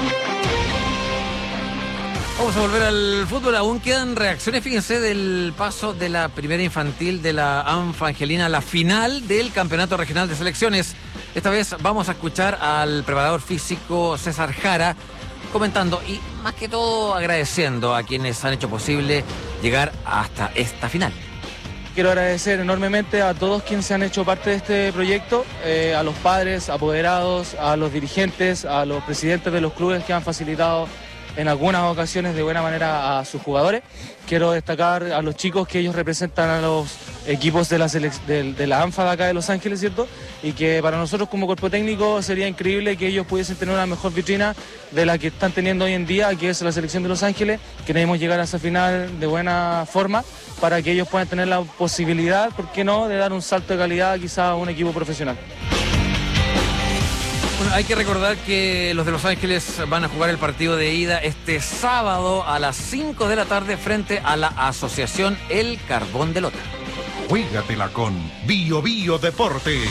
Vamos a volver al fútbol, aún quedan reacciones, fíjense, del paso de la primera infantil de la ANFA Angelina a la final del Campeonato Regional de Selecciones. Esta vez vamos a escuchar al preparador físico César Jara comentando y más que todo agradeciendo a quienes han hecho posible llegar hasta esta final. Quiero agradecer enormemente a todos quienes se han hecho parte de este proyecto, eh, a los padres, apoderados, a los dirigentes, a los presidentes de los clubes que han facilitado en algunas ocasiones de buena manera a sus jugadores. Quiero destacar a los chicos que ellos representan a los equipos de la, de, de la ANFA de acá de Los Ángeles, ¿cierto? Y que para nosotros como cuerpo técnico sería increíble que ellos pudiesen tener una mejor vitrina de la que están teniendo hoy en día, que es la selección de Los Ángeles. Queremos llegar a esa final de buena forma para que ellos puedan tener la posibilidad, ¿por qué no?, de dar un salto de calidad quizá a un equipo profesional. Bueno, hay que recordar que los de Los Ángeles van a jugar el partido de ida este sábado a las cinco de la tarde frente a la Asociación El Carbón de Lota. Juégatela con Bio Bio Deportes.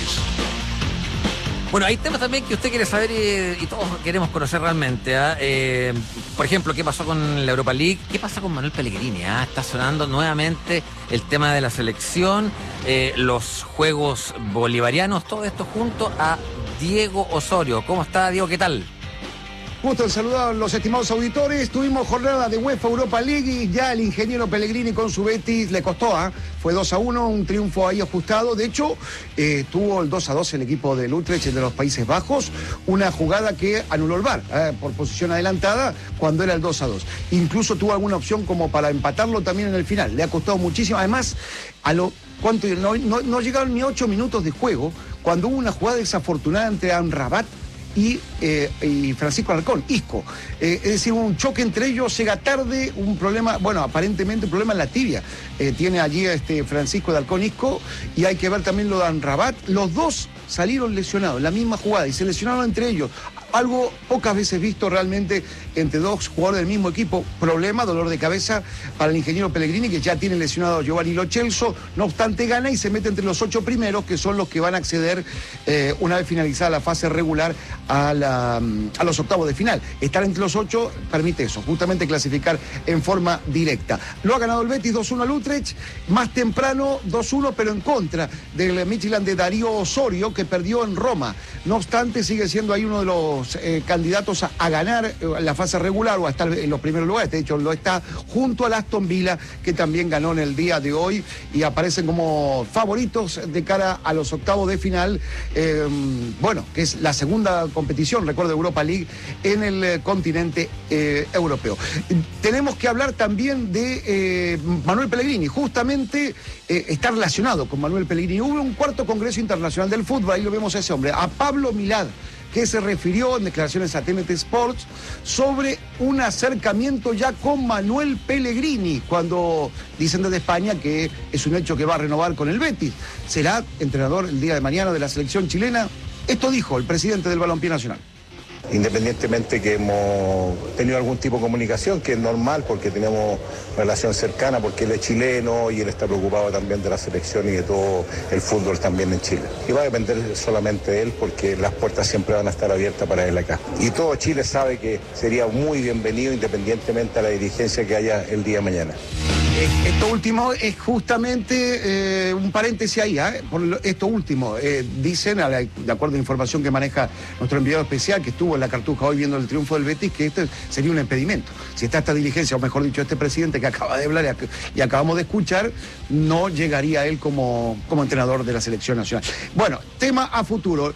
Bueno, hay temas también que usted quiere saber y, y todos queremos conocer realmente. ¿eh? Eh, por ejemplo, ¿qué pasó con la Europa League? ¿Qué pasa con Manuel Pellegrini? ¿eh? Está sonando nuevamente el tema de la selección, eh, los Juegos Bolivarianos, todo esto junto a Diego Osorio. ¿Cómo está, Diego? ¿Qué tal? Gusto en saludar a los estimados auditores. Tuvimos jornada de UEFA Europa League y ya el ingeniero Pellegrini con su Betis le costó, ¿eh? Fue dos a uno, un triunfo ahí ajustado. De hecho, eh, tuvo el dos a dos el equipo del Utrecht de los Países Bajos, una jugada que anuló el V A R eh, por posición adelantada cuando era el dos a dos. Incluso tuvo alguna opción como para empatarlo también en el final. Le ha costado muchísimo. Además, a lo ¿cuánto? No, no, no llegaron ni ocho minutos de juego cuando hubo una jugada desafortunada entre Amrabat Y, eh, y Francisco Alarcón, Isco. Eh, es decir, un choque entre ellos, llega tarde, un problema, bueno, aparentemente un problema en la tibia. Eh, tiene allí este Francisco de Alarcón Isco, y hay que ver también lo de Amrabat. Los dos salieron lesionados, la misma jugada, y se lesionaron entre ellos. Algo pocas veces visto realmente entre dos jugadores del mismo equipo. Problema, dolor de cabeza para el ingeniero Pellegrini, que ya tiene lesionado a Giovanni Lo Celso. No obstante, gana y se mete entre los ocho primeros, que son los que van a acceder, eh, una vez finalizada la fase regular, a, la, a los octavos de final. Estar entre los ocho permite eso, justamente clasificar en forma directa. Lo ha ganado el Betis dos uno al Utrecht, más temprano dos uno, pero en contra del Midtjylland de Darío Osorio, que perdió en Roma. No obstante, sigue siendo ahí uno de los Eh, candidatos a, a ganar eh, la fase regular o a estar en los primeros lugares. De hecho, lo está junto al Aston Villa, que también ganó en el día de hoy, y aparecen como favoritos de cara a los octavos de final. Eh, bueno, que es la segunda competición, recuerdo, Europa League en el eh, continente eh, europeo. Tenemos que hablar también de eh, Manuel Pellegrini. Justamente eh, está relacionado con Manuel Pellegrini. Hubo un cuarto Congreso Internacional del Fútbol, ahí lo vemos a ese hombre, a Pablo Milad, que se refirió en declaraciones a T N T Sports sobre un acercamiento ya con Manuel Pellegrini, cuando dicen desde España que es un hecho que va a renovar con el Betis. Será entrenador el día de mañana de la selección chilena. Esto dijo el presidente del Balompié Nacional. Independientemente que hemos tenido algún tipo de comunicación, que es normal porque tenemos relación cercana, porque él es chileno y él está preocupado también de la selección y de todo el fútbol también en Chile. Y va a depender solamente de él porque las puertas siempre van a estar abiertas para él acá. Y todo Chile sabe que sería muy bienvenido independientemente a la dirigencia que haya el día de mañana. Esto último es justamente eh, un paréntesis ahí, ¿eh? Por lo, esto último, eh, dicen, a la, de acuerdo a la información que maneja nuestro enviado especial, que estuvo en la Cartuja hoy viendo el triunfo del Betis, que este sería un impedimento. Si está esta diligencia, o mejor dicho, este presidente que acaba de hablar y acabamos de escuchar, no llegaría él como, como entrenador de la selección nacional. Bueno, tema a futuro.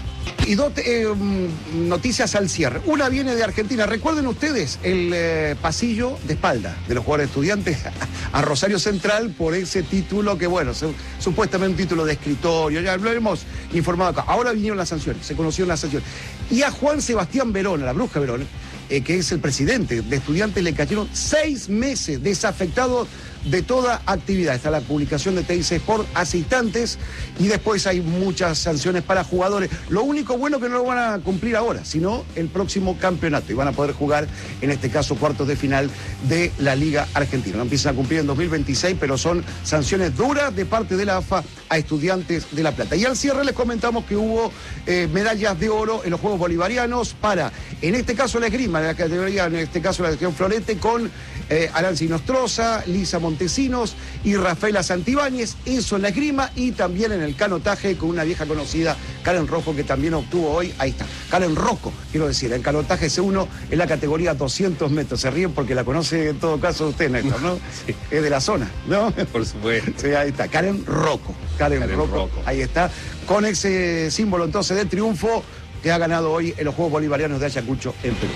Y dos eh, noticias al cierre. Una viene de Argentina. Recuerden ustedes el eh, pasillo de espalda de los jugadores Estudiantes a Rosario Central por ese título que, bueno, se, supuestamente un título de escritorio. Ya lo hemos informado acá. Ahora vinieron las sanciones, se conocieron las sanciones. Y a Juan Sebastián Verón, a la Bruja Verón, eh, que es el presidente de Estudiantes, le cayeron seis meses desafectados de toda actividad. Está la publicación de T I C Sport hace instantes y después hay muchas sanciones para jugadores. Lo único bueno que no lo van a cumplir ahora, sino el próximo campeonato y van a poder jugar, en este caso, cuartos de final de la Liga Argentina. No empiezan a cumplir en dos mil veintiséis, pero son sanciones duras de parte de la A F A a Estudiantes de La Plata. Y al cierre les comentamos que hubo eh, medallas de oro en los Juegos Bolivarianos para, en este caso, la esgrima, la categoría, en este caso la región Florete, con eh, Aranzi Nostroza, Lisa Montesinos y Rafaela Santibáñez, eso en la esgrima, y también en el canotaje con una vieja conocida, Karen Rojo, que también obtuvo hoy, ahí está, Karen Rocco, quiero decir, el canotaje C uno en la categoría doscientos metros. Se ríen porque la conoce en todo caso usted, Néstor, ¿no? Sí. Es de la zona, ¿no? Por supuesto. Sí, ahí está, Karen Rocco, Karen, Karen Rocco, Rocco, ahí está, con ese símbolo entonces de triunfo que ha ganado hoy en los Juegos Bolivarianos de Ayacucho en Perú.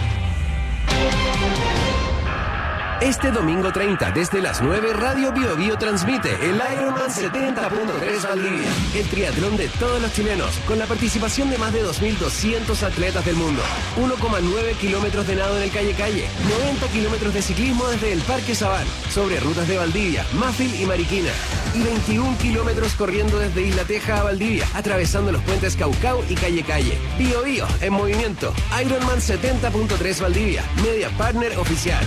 Este domingo treinta, desde las nueve, Radio Bio Bio transmite el Ironman setenta punto tres Valdivia, el triatlón de todos los chilenos, con la participación de más de dos mil doscientos atletas del mundo. uno coma nueve kilómetros de nado en el Calle Calle, noventa kilómetros de ciclismo desde el Parque Sabán, sobre rutas de Valdivia, Mafil y Mariquina, y veintiún kilómetros corriendo desde Isla Teja a Valdivia, atravesando los puentes Caucao y Calle Calle. Bio Bio en movimiento. Ironman setenta punto tres Valdivia, media partner oficial.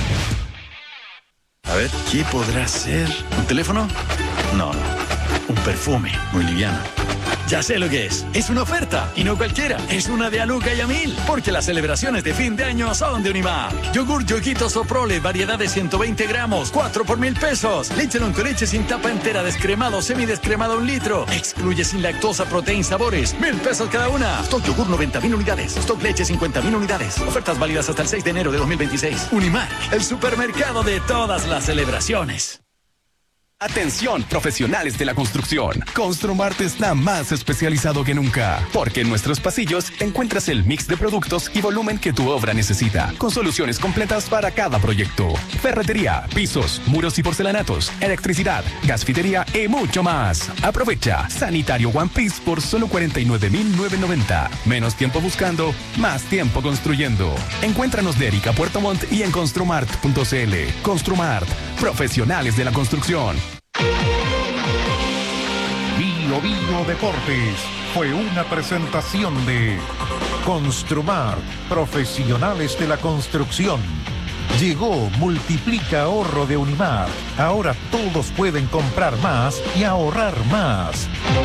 A ver, ¿qué podrá ser? ¿Un teléfono? No, no. Un perfume, muy liviano. Ya sé lo que es. Es una oferta, y no cualquiera. Es una de a Luca y a mil. Porque las celebraciones de fin de año son de Unimark. Yogur Yoguito Soprole, variedad de ciento veinte gramos, cuatro por mil pesos. Leche con leche sin tapa entera, descremado, semidescremado, un litro. Excluye sin lactosa, proteína, sabores. Mil pesos cada una. Stock yogur noventa mil unidades. Stock leche cincuenta mil unidades. Ofertas válidas hasta el seis de enero de dos mil veintiséis. Unimark, el supermercado de todas las celebraciones. Atención, profesionales de la construcción. Construmart está más especializado que nunca, porque en nuestros pasillos encuentras el mix de productos y volumen que tu obra necesita, con soluciones completas para cada proyecto. Ferretería, pisos, muros y porcelanatos, electricidad, gasfitería y mucho más. Aprovecha Sanitario One Piece por solo cuarenta y nueve mil novecientos noventa. Menos tiempo buscando, más tiempo construyendo. Encuéntranos de Erika Puerto Montt y en construmart punto c l. Construmart, profesionales de la construcción. Bio Bio Deportes fue una presentación de Construmar, profesionales de la construcción. Llegó Multiplica Ahorro de Unimar. Ahora todos pueden comprar más y ahorrar más.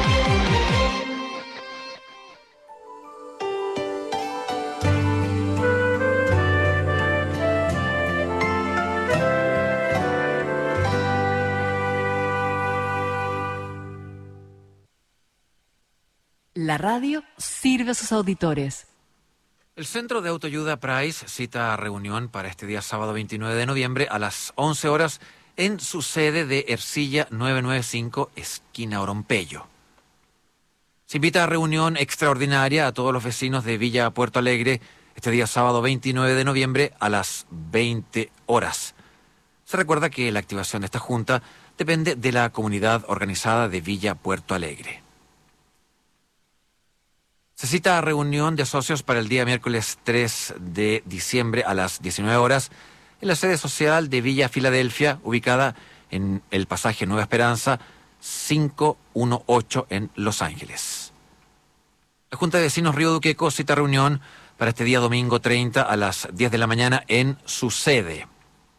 La radio sirve a sus auditores. El Centro de Autoayuda Price cita reunión para este día sábado veintinueve de noviembre a las once horas en su sede de Ercilla novecientos noventa y cinco, esquina Oropello. Se invita a reunión extraordinaria a todos los vecinos de Villa Puerto Alegre este día sábado veintinueve de noviembre a las veinte horas. Se recuerda que la activación de esta junta depende de la comunidad organizada de Villa Puerto Alegre. Se cita reunión de socios para el día miércoles tres de diciembre a las diecinueve horas en la sede social de Villa Filadelfia, ubicada en el pasaje Nueva Esperanza quinientos dieciocho en Los Ángeles. La Junta de Vecinos Río Duqueco cita reunión para este día domingo treinta a las diez de la mañana en su sede.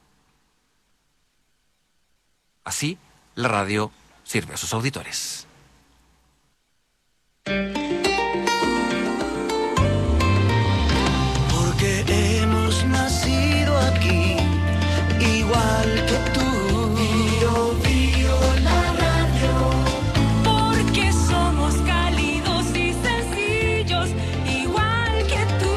Así, la radio sirve a sus auditores. Porque hemos nacido aquí, igual que tú. Bío, bío, la radio. Porque somos cálidos y sencillos, igual que tú.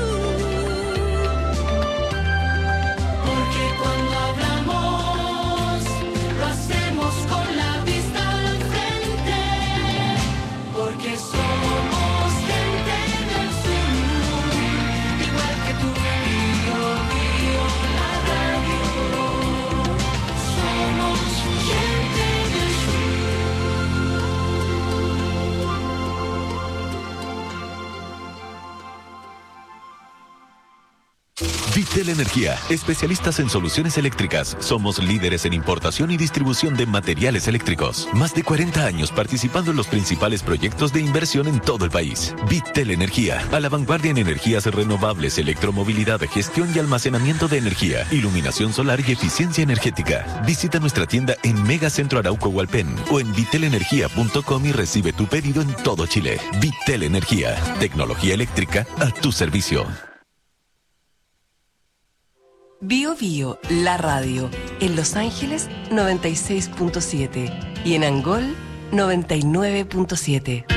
Porque cuando hablamos, lo hacemos con la vista al frente. Porque somos gente del sur, igual que tú. Bío, bío, la radio. Somos gente del Vitel Energía, especialistas en soluciones eléctricas. Somos líderes en importación y distribución de materiales eléctricos. Más de cuarenta años participando en los principales proyectos de inversión en todo el país. Vitel Energía, a la vanguardia en energías renovables, electromovilidad, gestión y almacenamiento de energía, iluminación solar y eficiencia energética. Visita nuestra tienda en Megacentro Arauco Hualpén o en vitel energía punto com y recibe tu pedido en todo Chile. Vitel Energía, tecnología eléctrica a tu servicio. Bio Bio, la radio, en Los Ángeles noventa y seis punto siete y en Angol noventa y nueve punto siete.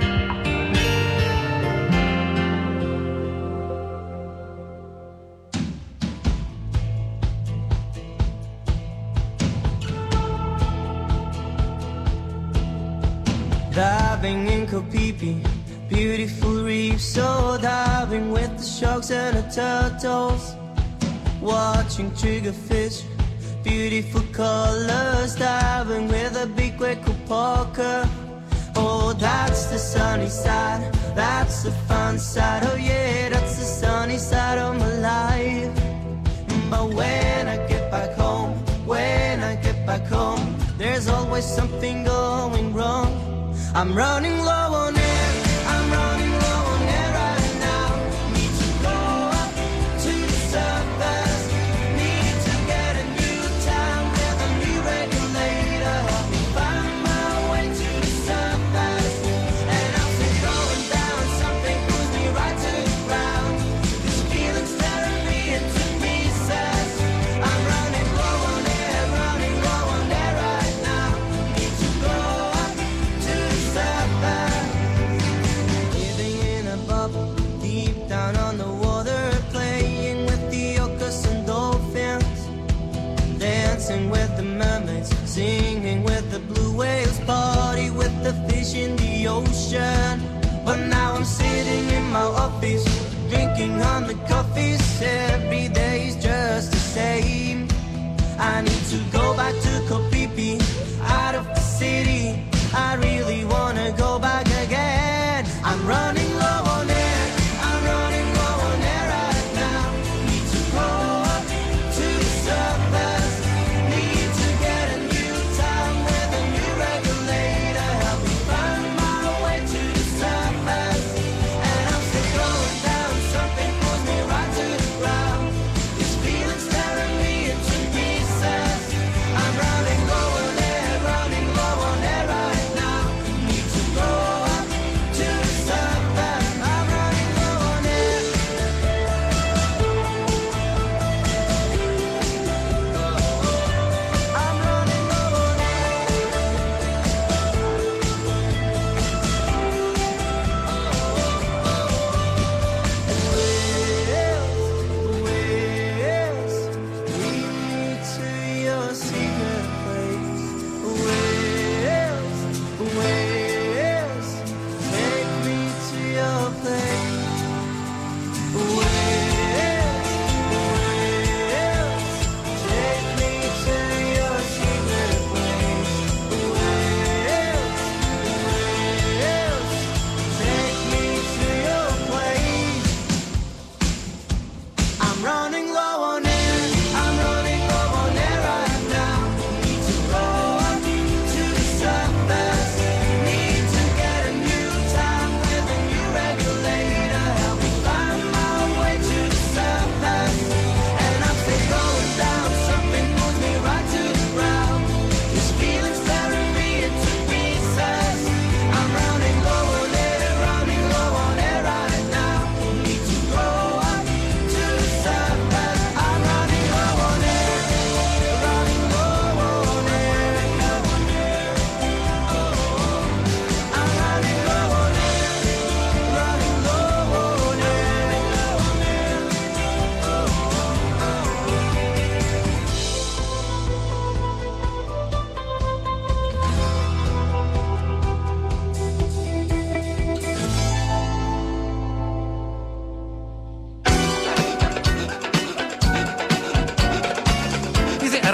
Diving in Kopipi, beautiful reef, so diving with the sharks and the turtles. Watching triggerfish, beautiful colors, diving with a big Waco Parker. Oh, that's the sunny side, that's the fun side. Oh yeah, that's the sunny side of my life. But when I get back home, when I get back home, there's always something going wrong. I'm running low on air, I'm running low on air right now. Need to go up to the surface, need to get a new town with a new regulator. Help me find my way to the surface, and I'll say going down, something pulls me right to the ground. This feeling's tearing me into pieces. I'm running low on air, running low on air right now. Need to go up to the surface. Living in a bubble, deep down on the water, playing with the orcas and dolphins, dancing with the mermaids, singing with the blue whales, party with the fish in the ocean. But now I'm sitting in my office, drinking on the coffees. Every day's just the same. I need to go back to Kopipi, out of the city. I really wanna go back again. I'm running low on air, I'm running low on air right now. Need to go up to the surface, need to get a new town with a new regulator. Help me find my way to the surface, and I'm still going down. Something pulls me right to the ground.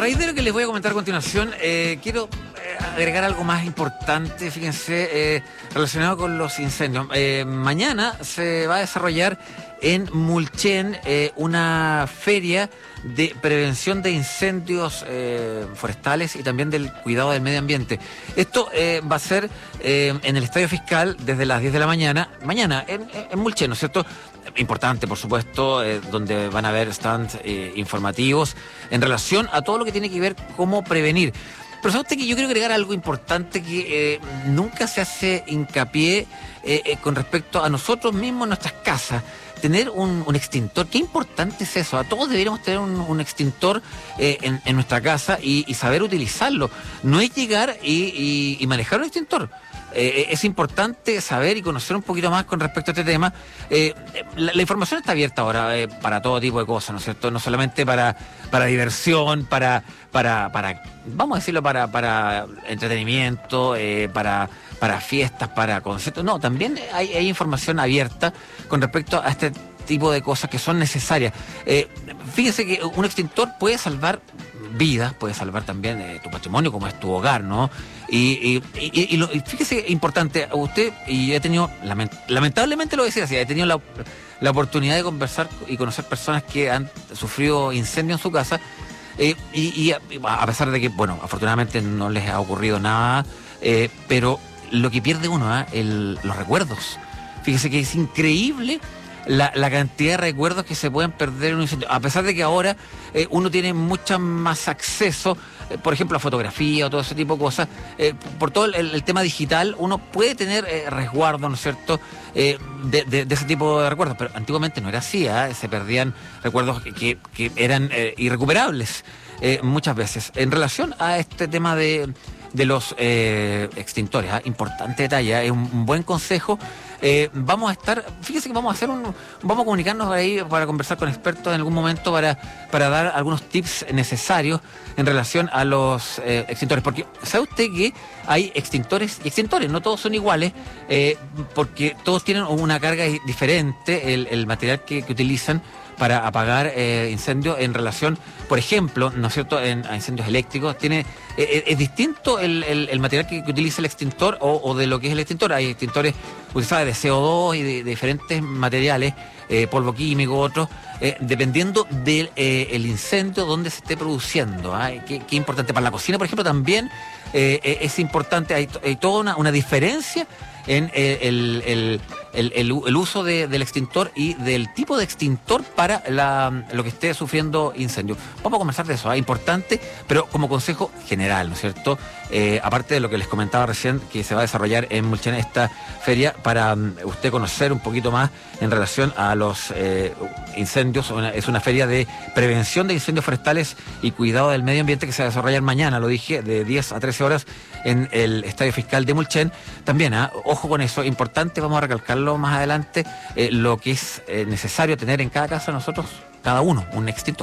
raíz de lo que les voy a comentar a continuación, eh, quiero eh, agregar algo más importante, fíjense, eh, relacionado con los incendios. Eh, mañana se va a desarrollar en Mulchen eh, una feria de prevención de incendios eh, forestales y también del cuidado del medio ambiente. Esto eh, va a ser eh, en el Estadio Fiscal desde las diez de la mañana, mañana en, en Mulchen, ¿no es cierto? Importante, por supuesto, eh, donde van a haber stands eh, informativos en relación a todo lo que tiene que ver cómo prevenir. Pero sabe usted que yo quiero agregar algo importante que eh, nunca se hace hincapié eh, eh, con respecto a nosotros mismos en nuestras casas. Tener un, un extintor, qué importante es eso. A todos deberíamos tener un, un extintor eh, en, en nuestra casa y, y saber utilizarlo. No es llegar y, y, y manejar un extintor. Eh, es importante saber y conocer un poquito más con respecto a este tema. Eh, la, la información está abierta ahora eh, para todo tipo de cosas, ¿no es cierto? No solamente para, para diversión, para, para, para, vamos a decirlo, para, para entretenimiento, eh, para, para fiestas, para conciertos. No, también hay, hay información abierta con respecto a este tipo de cosas que son necesarias. Eh, fíjese que un extintor puede salvar vidas, puede salvar también eh, tu patrimonio, como es tu hogar, ¿no? Y, y, y, y, lo, y fíjese, importante, usted, y he tenido, lament, lamentablemente lo decía así, he tenido la, la oportunidad de conversar y conocer personas que han sufrido incendio en su casa, eh, y, y a, a pesar de que, bueno, afortunadamente no les ha ocurrido nada, eh, pero lo que pierde uno, ¿eh? El, los recuerdos. Fíjese que es increíble La, la cantidad de recuerdos que se pueden perder en un incendio, a pesar de que ahora eh, uno tiene mucho más acceso, eh, por ejemplo, a fotografía o todo ese tipo de cosas, eh, por todo el, el tema digital, uno puede tener eh, resguardo, ¿no es cierto?, eh, de, de, de ese tipo de recuerdos, pero antiguamente no era así, ¿eh? Se perdían recuerdos que, que, que eran eh, irrecuperables eh, muchas veces. En relación a este tema de... de los eh, extintores, ¿eh? Importante detalle, ¿eh? Es un, un buen consejo. Eh, vamos a estar, fíjese que vamos a hacer un, vamos a comunicarnos ahí para conversar con expertos en algún momento para, para dar algunos tips necesarios en relación a los eh, extintores, porque sabe usted que hay extintores y extintores, no todos son iguales, eh, porque todos tienen una carga diferente, el, el material que, que utilizan para apagar eh, incendios en relación, por ejemplo, ¿no es cierto?, en, a incendios eléctricos. Tiene eh, es distinto el, el, el material que, que utiliza el extintor o, o de lo que es el extintor. Hay extintores utilizados de C O dos y de, de diferentes materiales, eh, polvo químico, otros, eh, dependiendo del eh, el incendio donde se esté produciendo. ¿eh? Qué, qué importante. Para la cocina, por ejemplo, también eh, es importante, hay, hay toda una, una diferencia en el, el, el, el, el uso de, del extintor y del tipo de extintor para la, lo que esté sufriendo incendio. Vamos a conversar de eso, ¿eh? Importante, pero como consejo general, ¿no es cierto? Eh, aparte de lo que les comentaba recién, que se va a desarrollar en Mulchen esta feria para um, usted conocer un poquito más en relación a los eh, incendios. Una, es una feria de prevención de incendios forestales y cuidado del medio ambiente que se va a desarrollar mañana, lo dije, de diez a trece horas en el Estadio Fiscal de Mulchen. También, ¿eh? Ojo con eso, importante, vamos a recalcarlo más adelante, eh, lo que es eh, necesario tener en cada casa nosotros, cada uno, un extintor.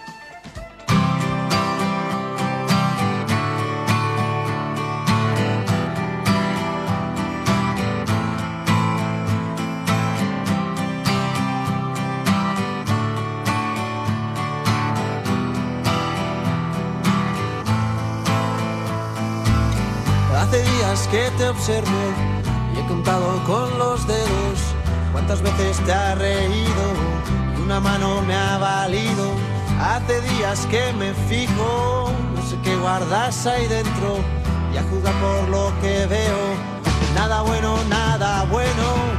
Hace días que te observo y he contado con los dedos cuántas veces te has reído y una mano me ha valido. Hace días que me fijo, no sé qué guardas ahí dentro y a juzgar por lo que veo, nada bueno, nada bueno.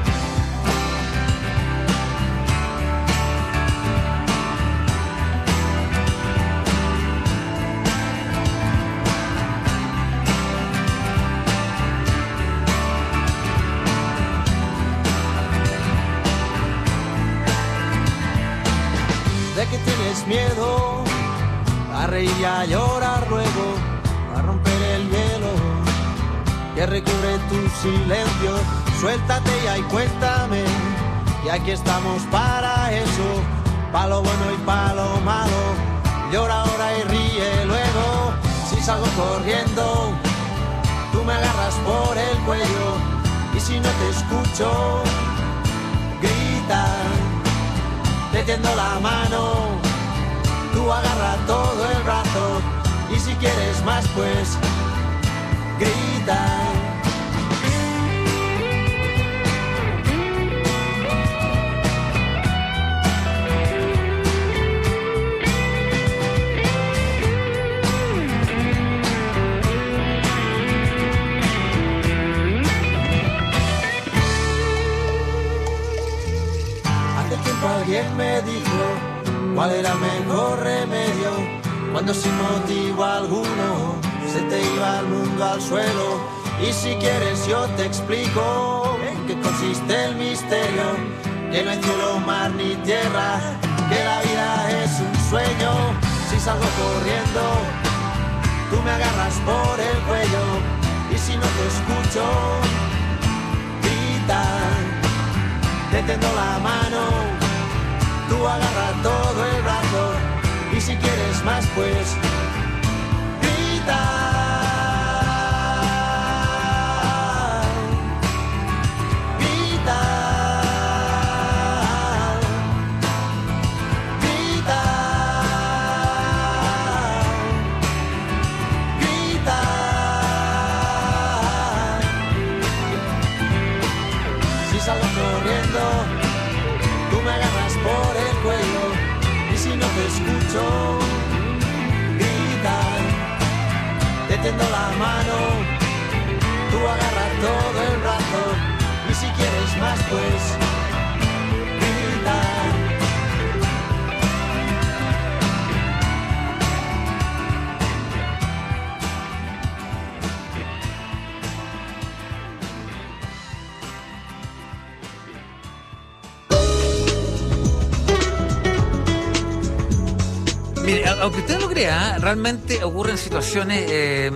De que tienes miedo a reír y a llorar luego, a romper el hielo que recubre tu silencio. Suéltate ya y cuéntame, y aquí estamos para eso, pa' lo bueno y pa' lo malo. Llora ahora y ríe luego. Si salgo corriendo, tú me agarras por el cuello, y si no te escucho, grita. Te tiendo la mano, tú agarra todo el brazo, más, pues grita. Alguien me dijo cuál era el mejor remedio cuando sin motivo alguno se te iba el mundo al suelo. Y si quieres yo te explico en qué consiste el misterio, que no hay cielo, mar ni tierra, que la vida es un sueño. Si salgo corriendo, tú me agarras por el cuello, y si no te escucho, grita, te tendo la mano. Tú agarra todo el brazo, y si quieres más, pues grita. Grita. Grita. Grita. Si salgo corriendo, tú me agarras por el cuello, y si no te escucho, grita, te tendo la mano, tú agarras todo el brazo, y si quieres más, pues grita. Mire, aunque usted no lo crea, realmente ocurren situaciones, eh,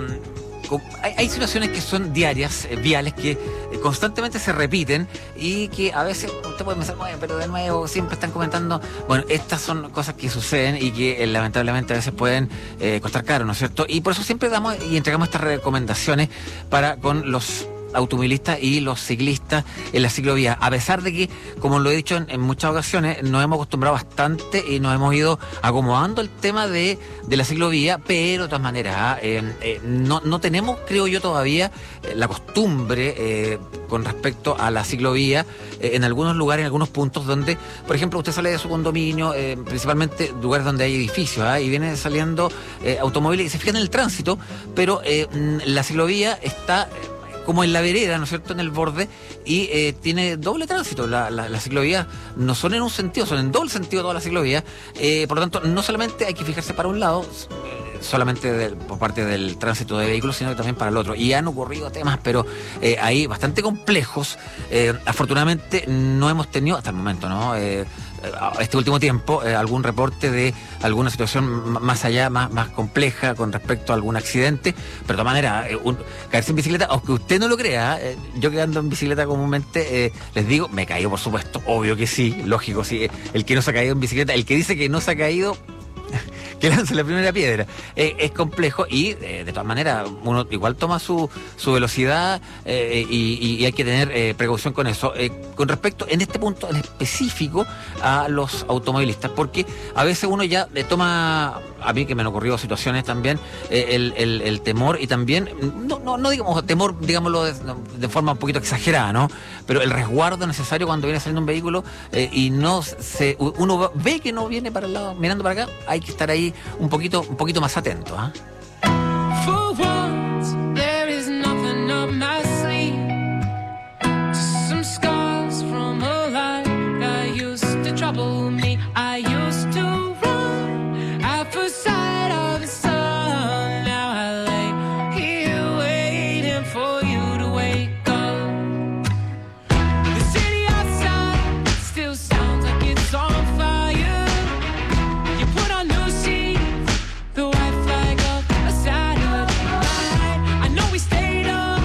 hay, hay situaciones que son diarias, eh, viales, que eh, constantemente se repiten y que a veces usted puede pensar, bueno, pero de nuevo siempre están comentando. Bueno, estas son cosas que suceden y que eh, lamentablemente a veces pueden eh, costar caro, ¿no es cierto? Y por eso siempre damos y entregamos estas recomendaciones para con los automovilistas y los ciclistas en la ciclovía, a pesar de que, como lo he dicho en, en muchas ocasiones, nos hemos acostumbrado bastante y nos hemos ido acomodando el tema de, de la ciclovía, pero de todas maneras eh, eh, no, no tenemos, creo yo, todavía eh, la costumbre eh, con respecto a la ciclovía eh, en algunos lugares, en algunos puntos donde, por ejemplo, usted sale de su condominio, eh, principalmente lugares donde hay edificios, ¿eh? y vienen saliendo eh, automóviles y se fijan en el tránsito, pero eh, la ciclovía está como en la vereda, ¿no es cierto?, en el borde, y eh, tiene doble tránsito. La, la, la ciclovía no son en un sentido, son en doble sentido toda la ciclovía. Eh, por lo tanto, no solamente hay que fijarse para un lado, eh, solamente de, por parte del tránsito de vehículos, sino que también para el otro. Y han ocurrido temas, pero eh, ahí bastante complejos. Eh, afortunadamente no hemos tenido, hasta el momento, ¿no?, Eh, este último tiempo, eh, algún reporte de alguna situación m- más allá, más, más compleja con respecto a algún accidente, pero de todas maneras, eh, un, caerse en bicicleta, aunque usted no lo crea, eh, yo que ando en bicicleta comúnmente, eh, les digo, me he caído, por supuesto, obvio que sí, lógico, sí, el que no se ha caído en bicicleta, el que dice que no se ha caído, que lance la primera piedra. Eh, es complejo y eh, de todas maneras uno igual toma su, su velocidad eh, y, y hay que tener eh, precaución con eso. Eh, con respecto en este punto en específico a los automovilistas, porque a veces uno ya le toma, a mí que me han ocurrido situaciones también, eh, el, el, el temor y también, no, no, no digamos temor, digámoslo de, de forma un poquito exagerada, ¿no? Pero el resguardo necesario cuando viene saliendo un vehículo eh, y no se, uno ve que no viene para el lado, mirando para acá, hay que estar ahí un poquito, un poquito más atento, ¿ah? For once, there is nothing up my sleeve. Just some scars from a life that used to trouble me. I used to run at first sight of the sun. Now I lay here waiting for you to wake up. The city outside still sounds like it's on fire. You put on new sheets, the white flag of a Saturday night. I know we stayed up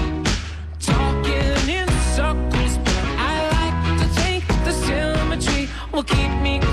talking in circles, but I like to think the symmetry will keep me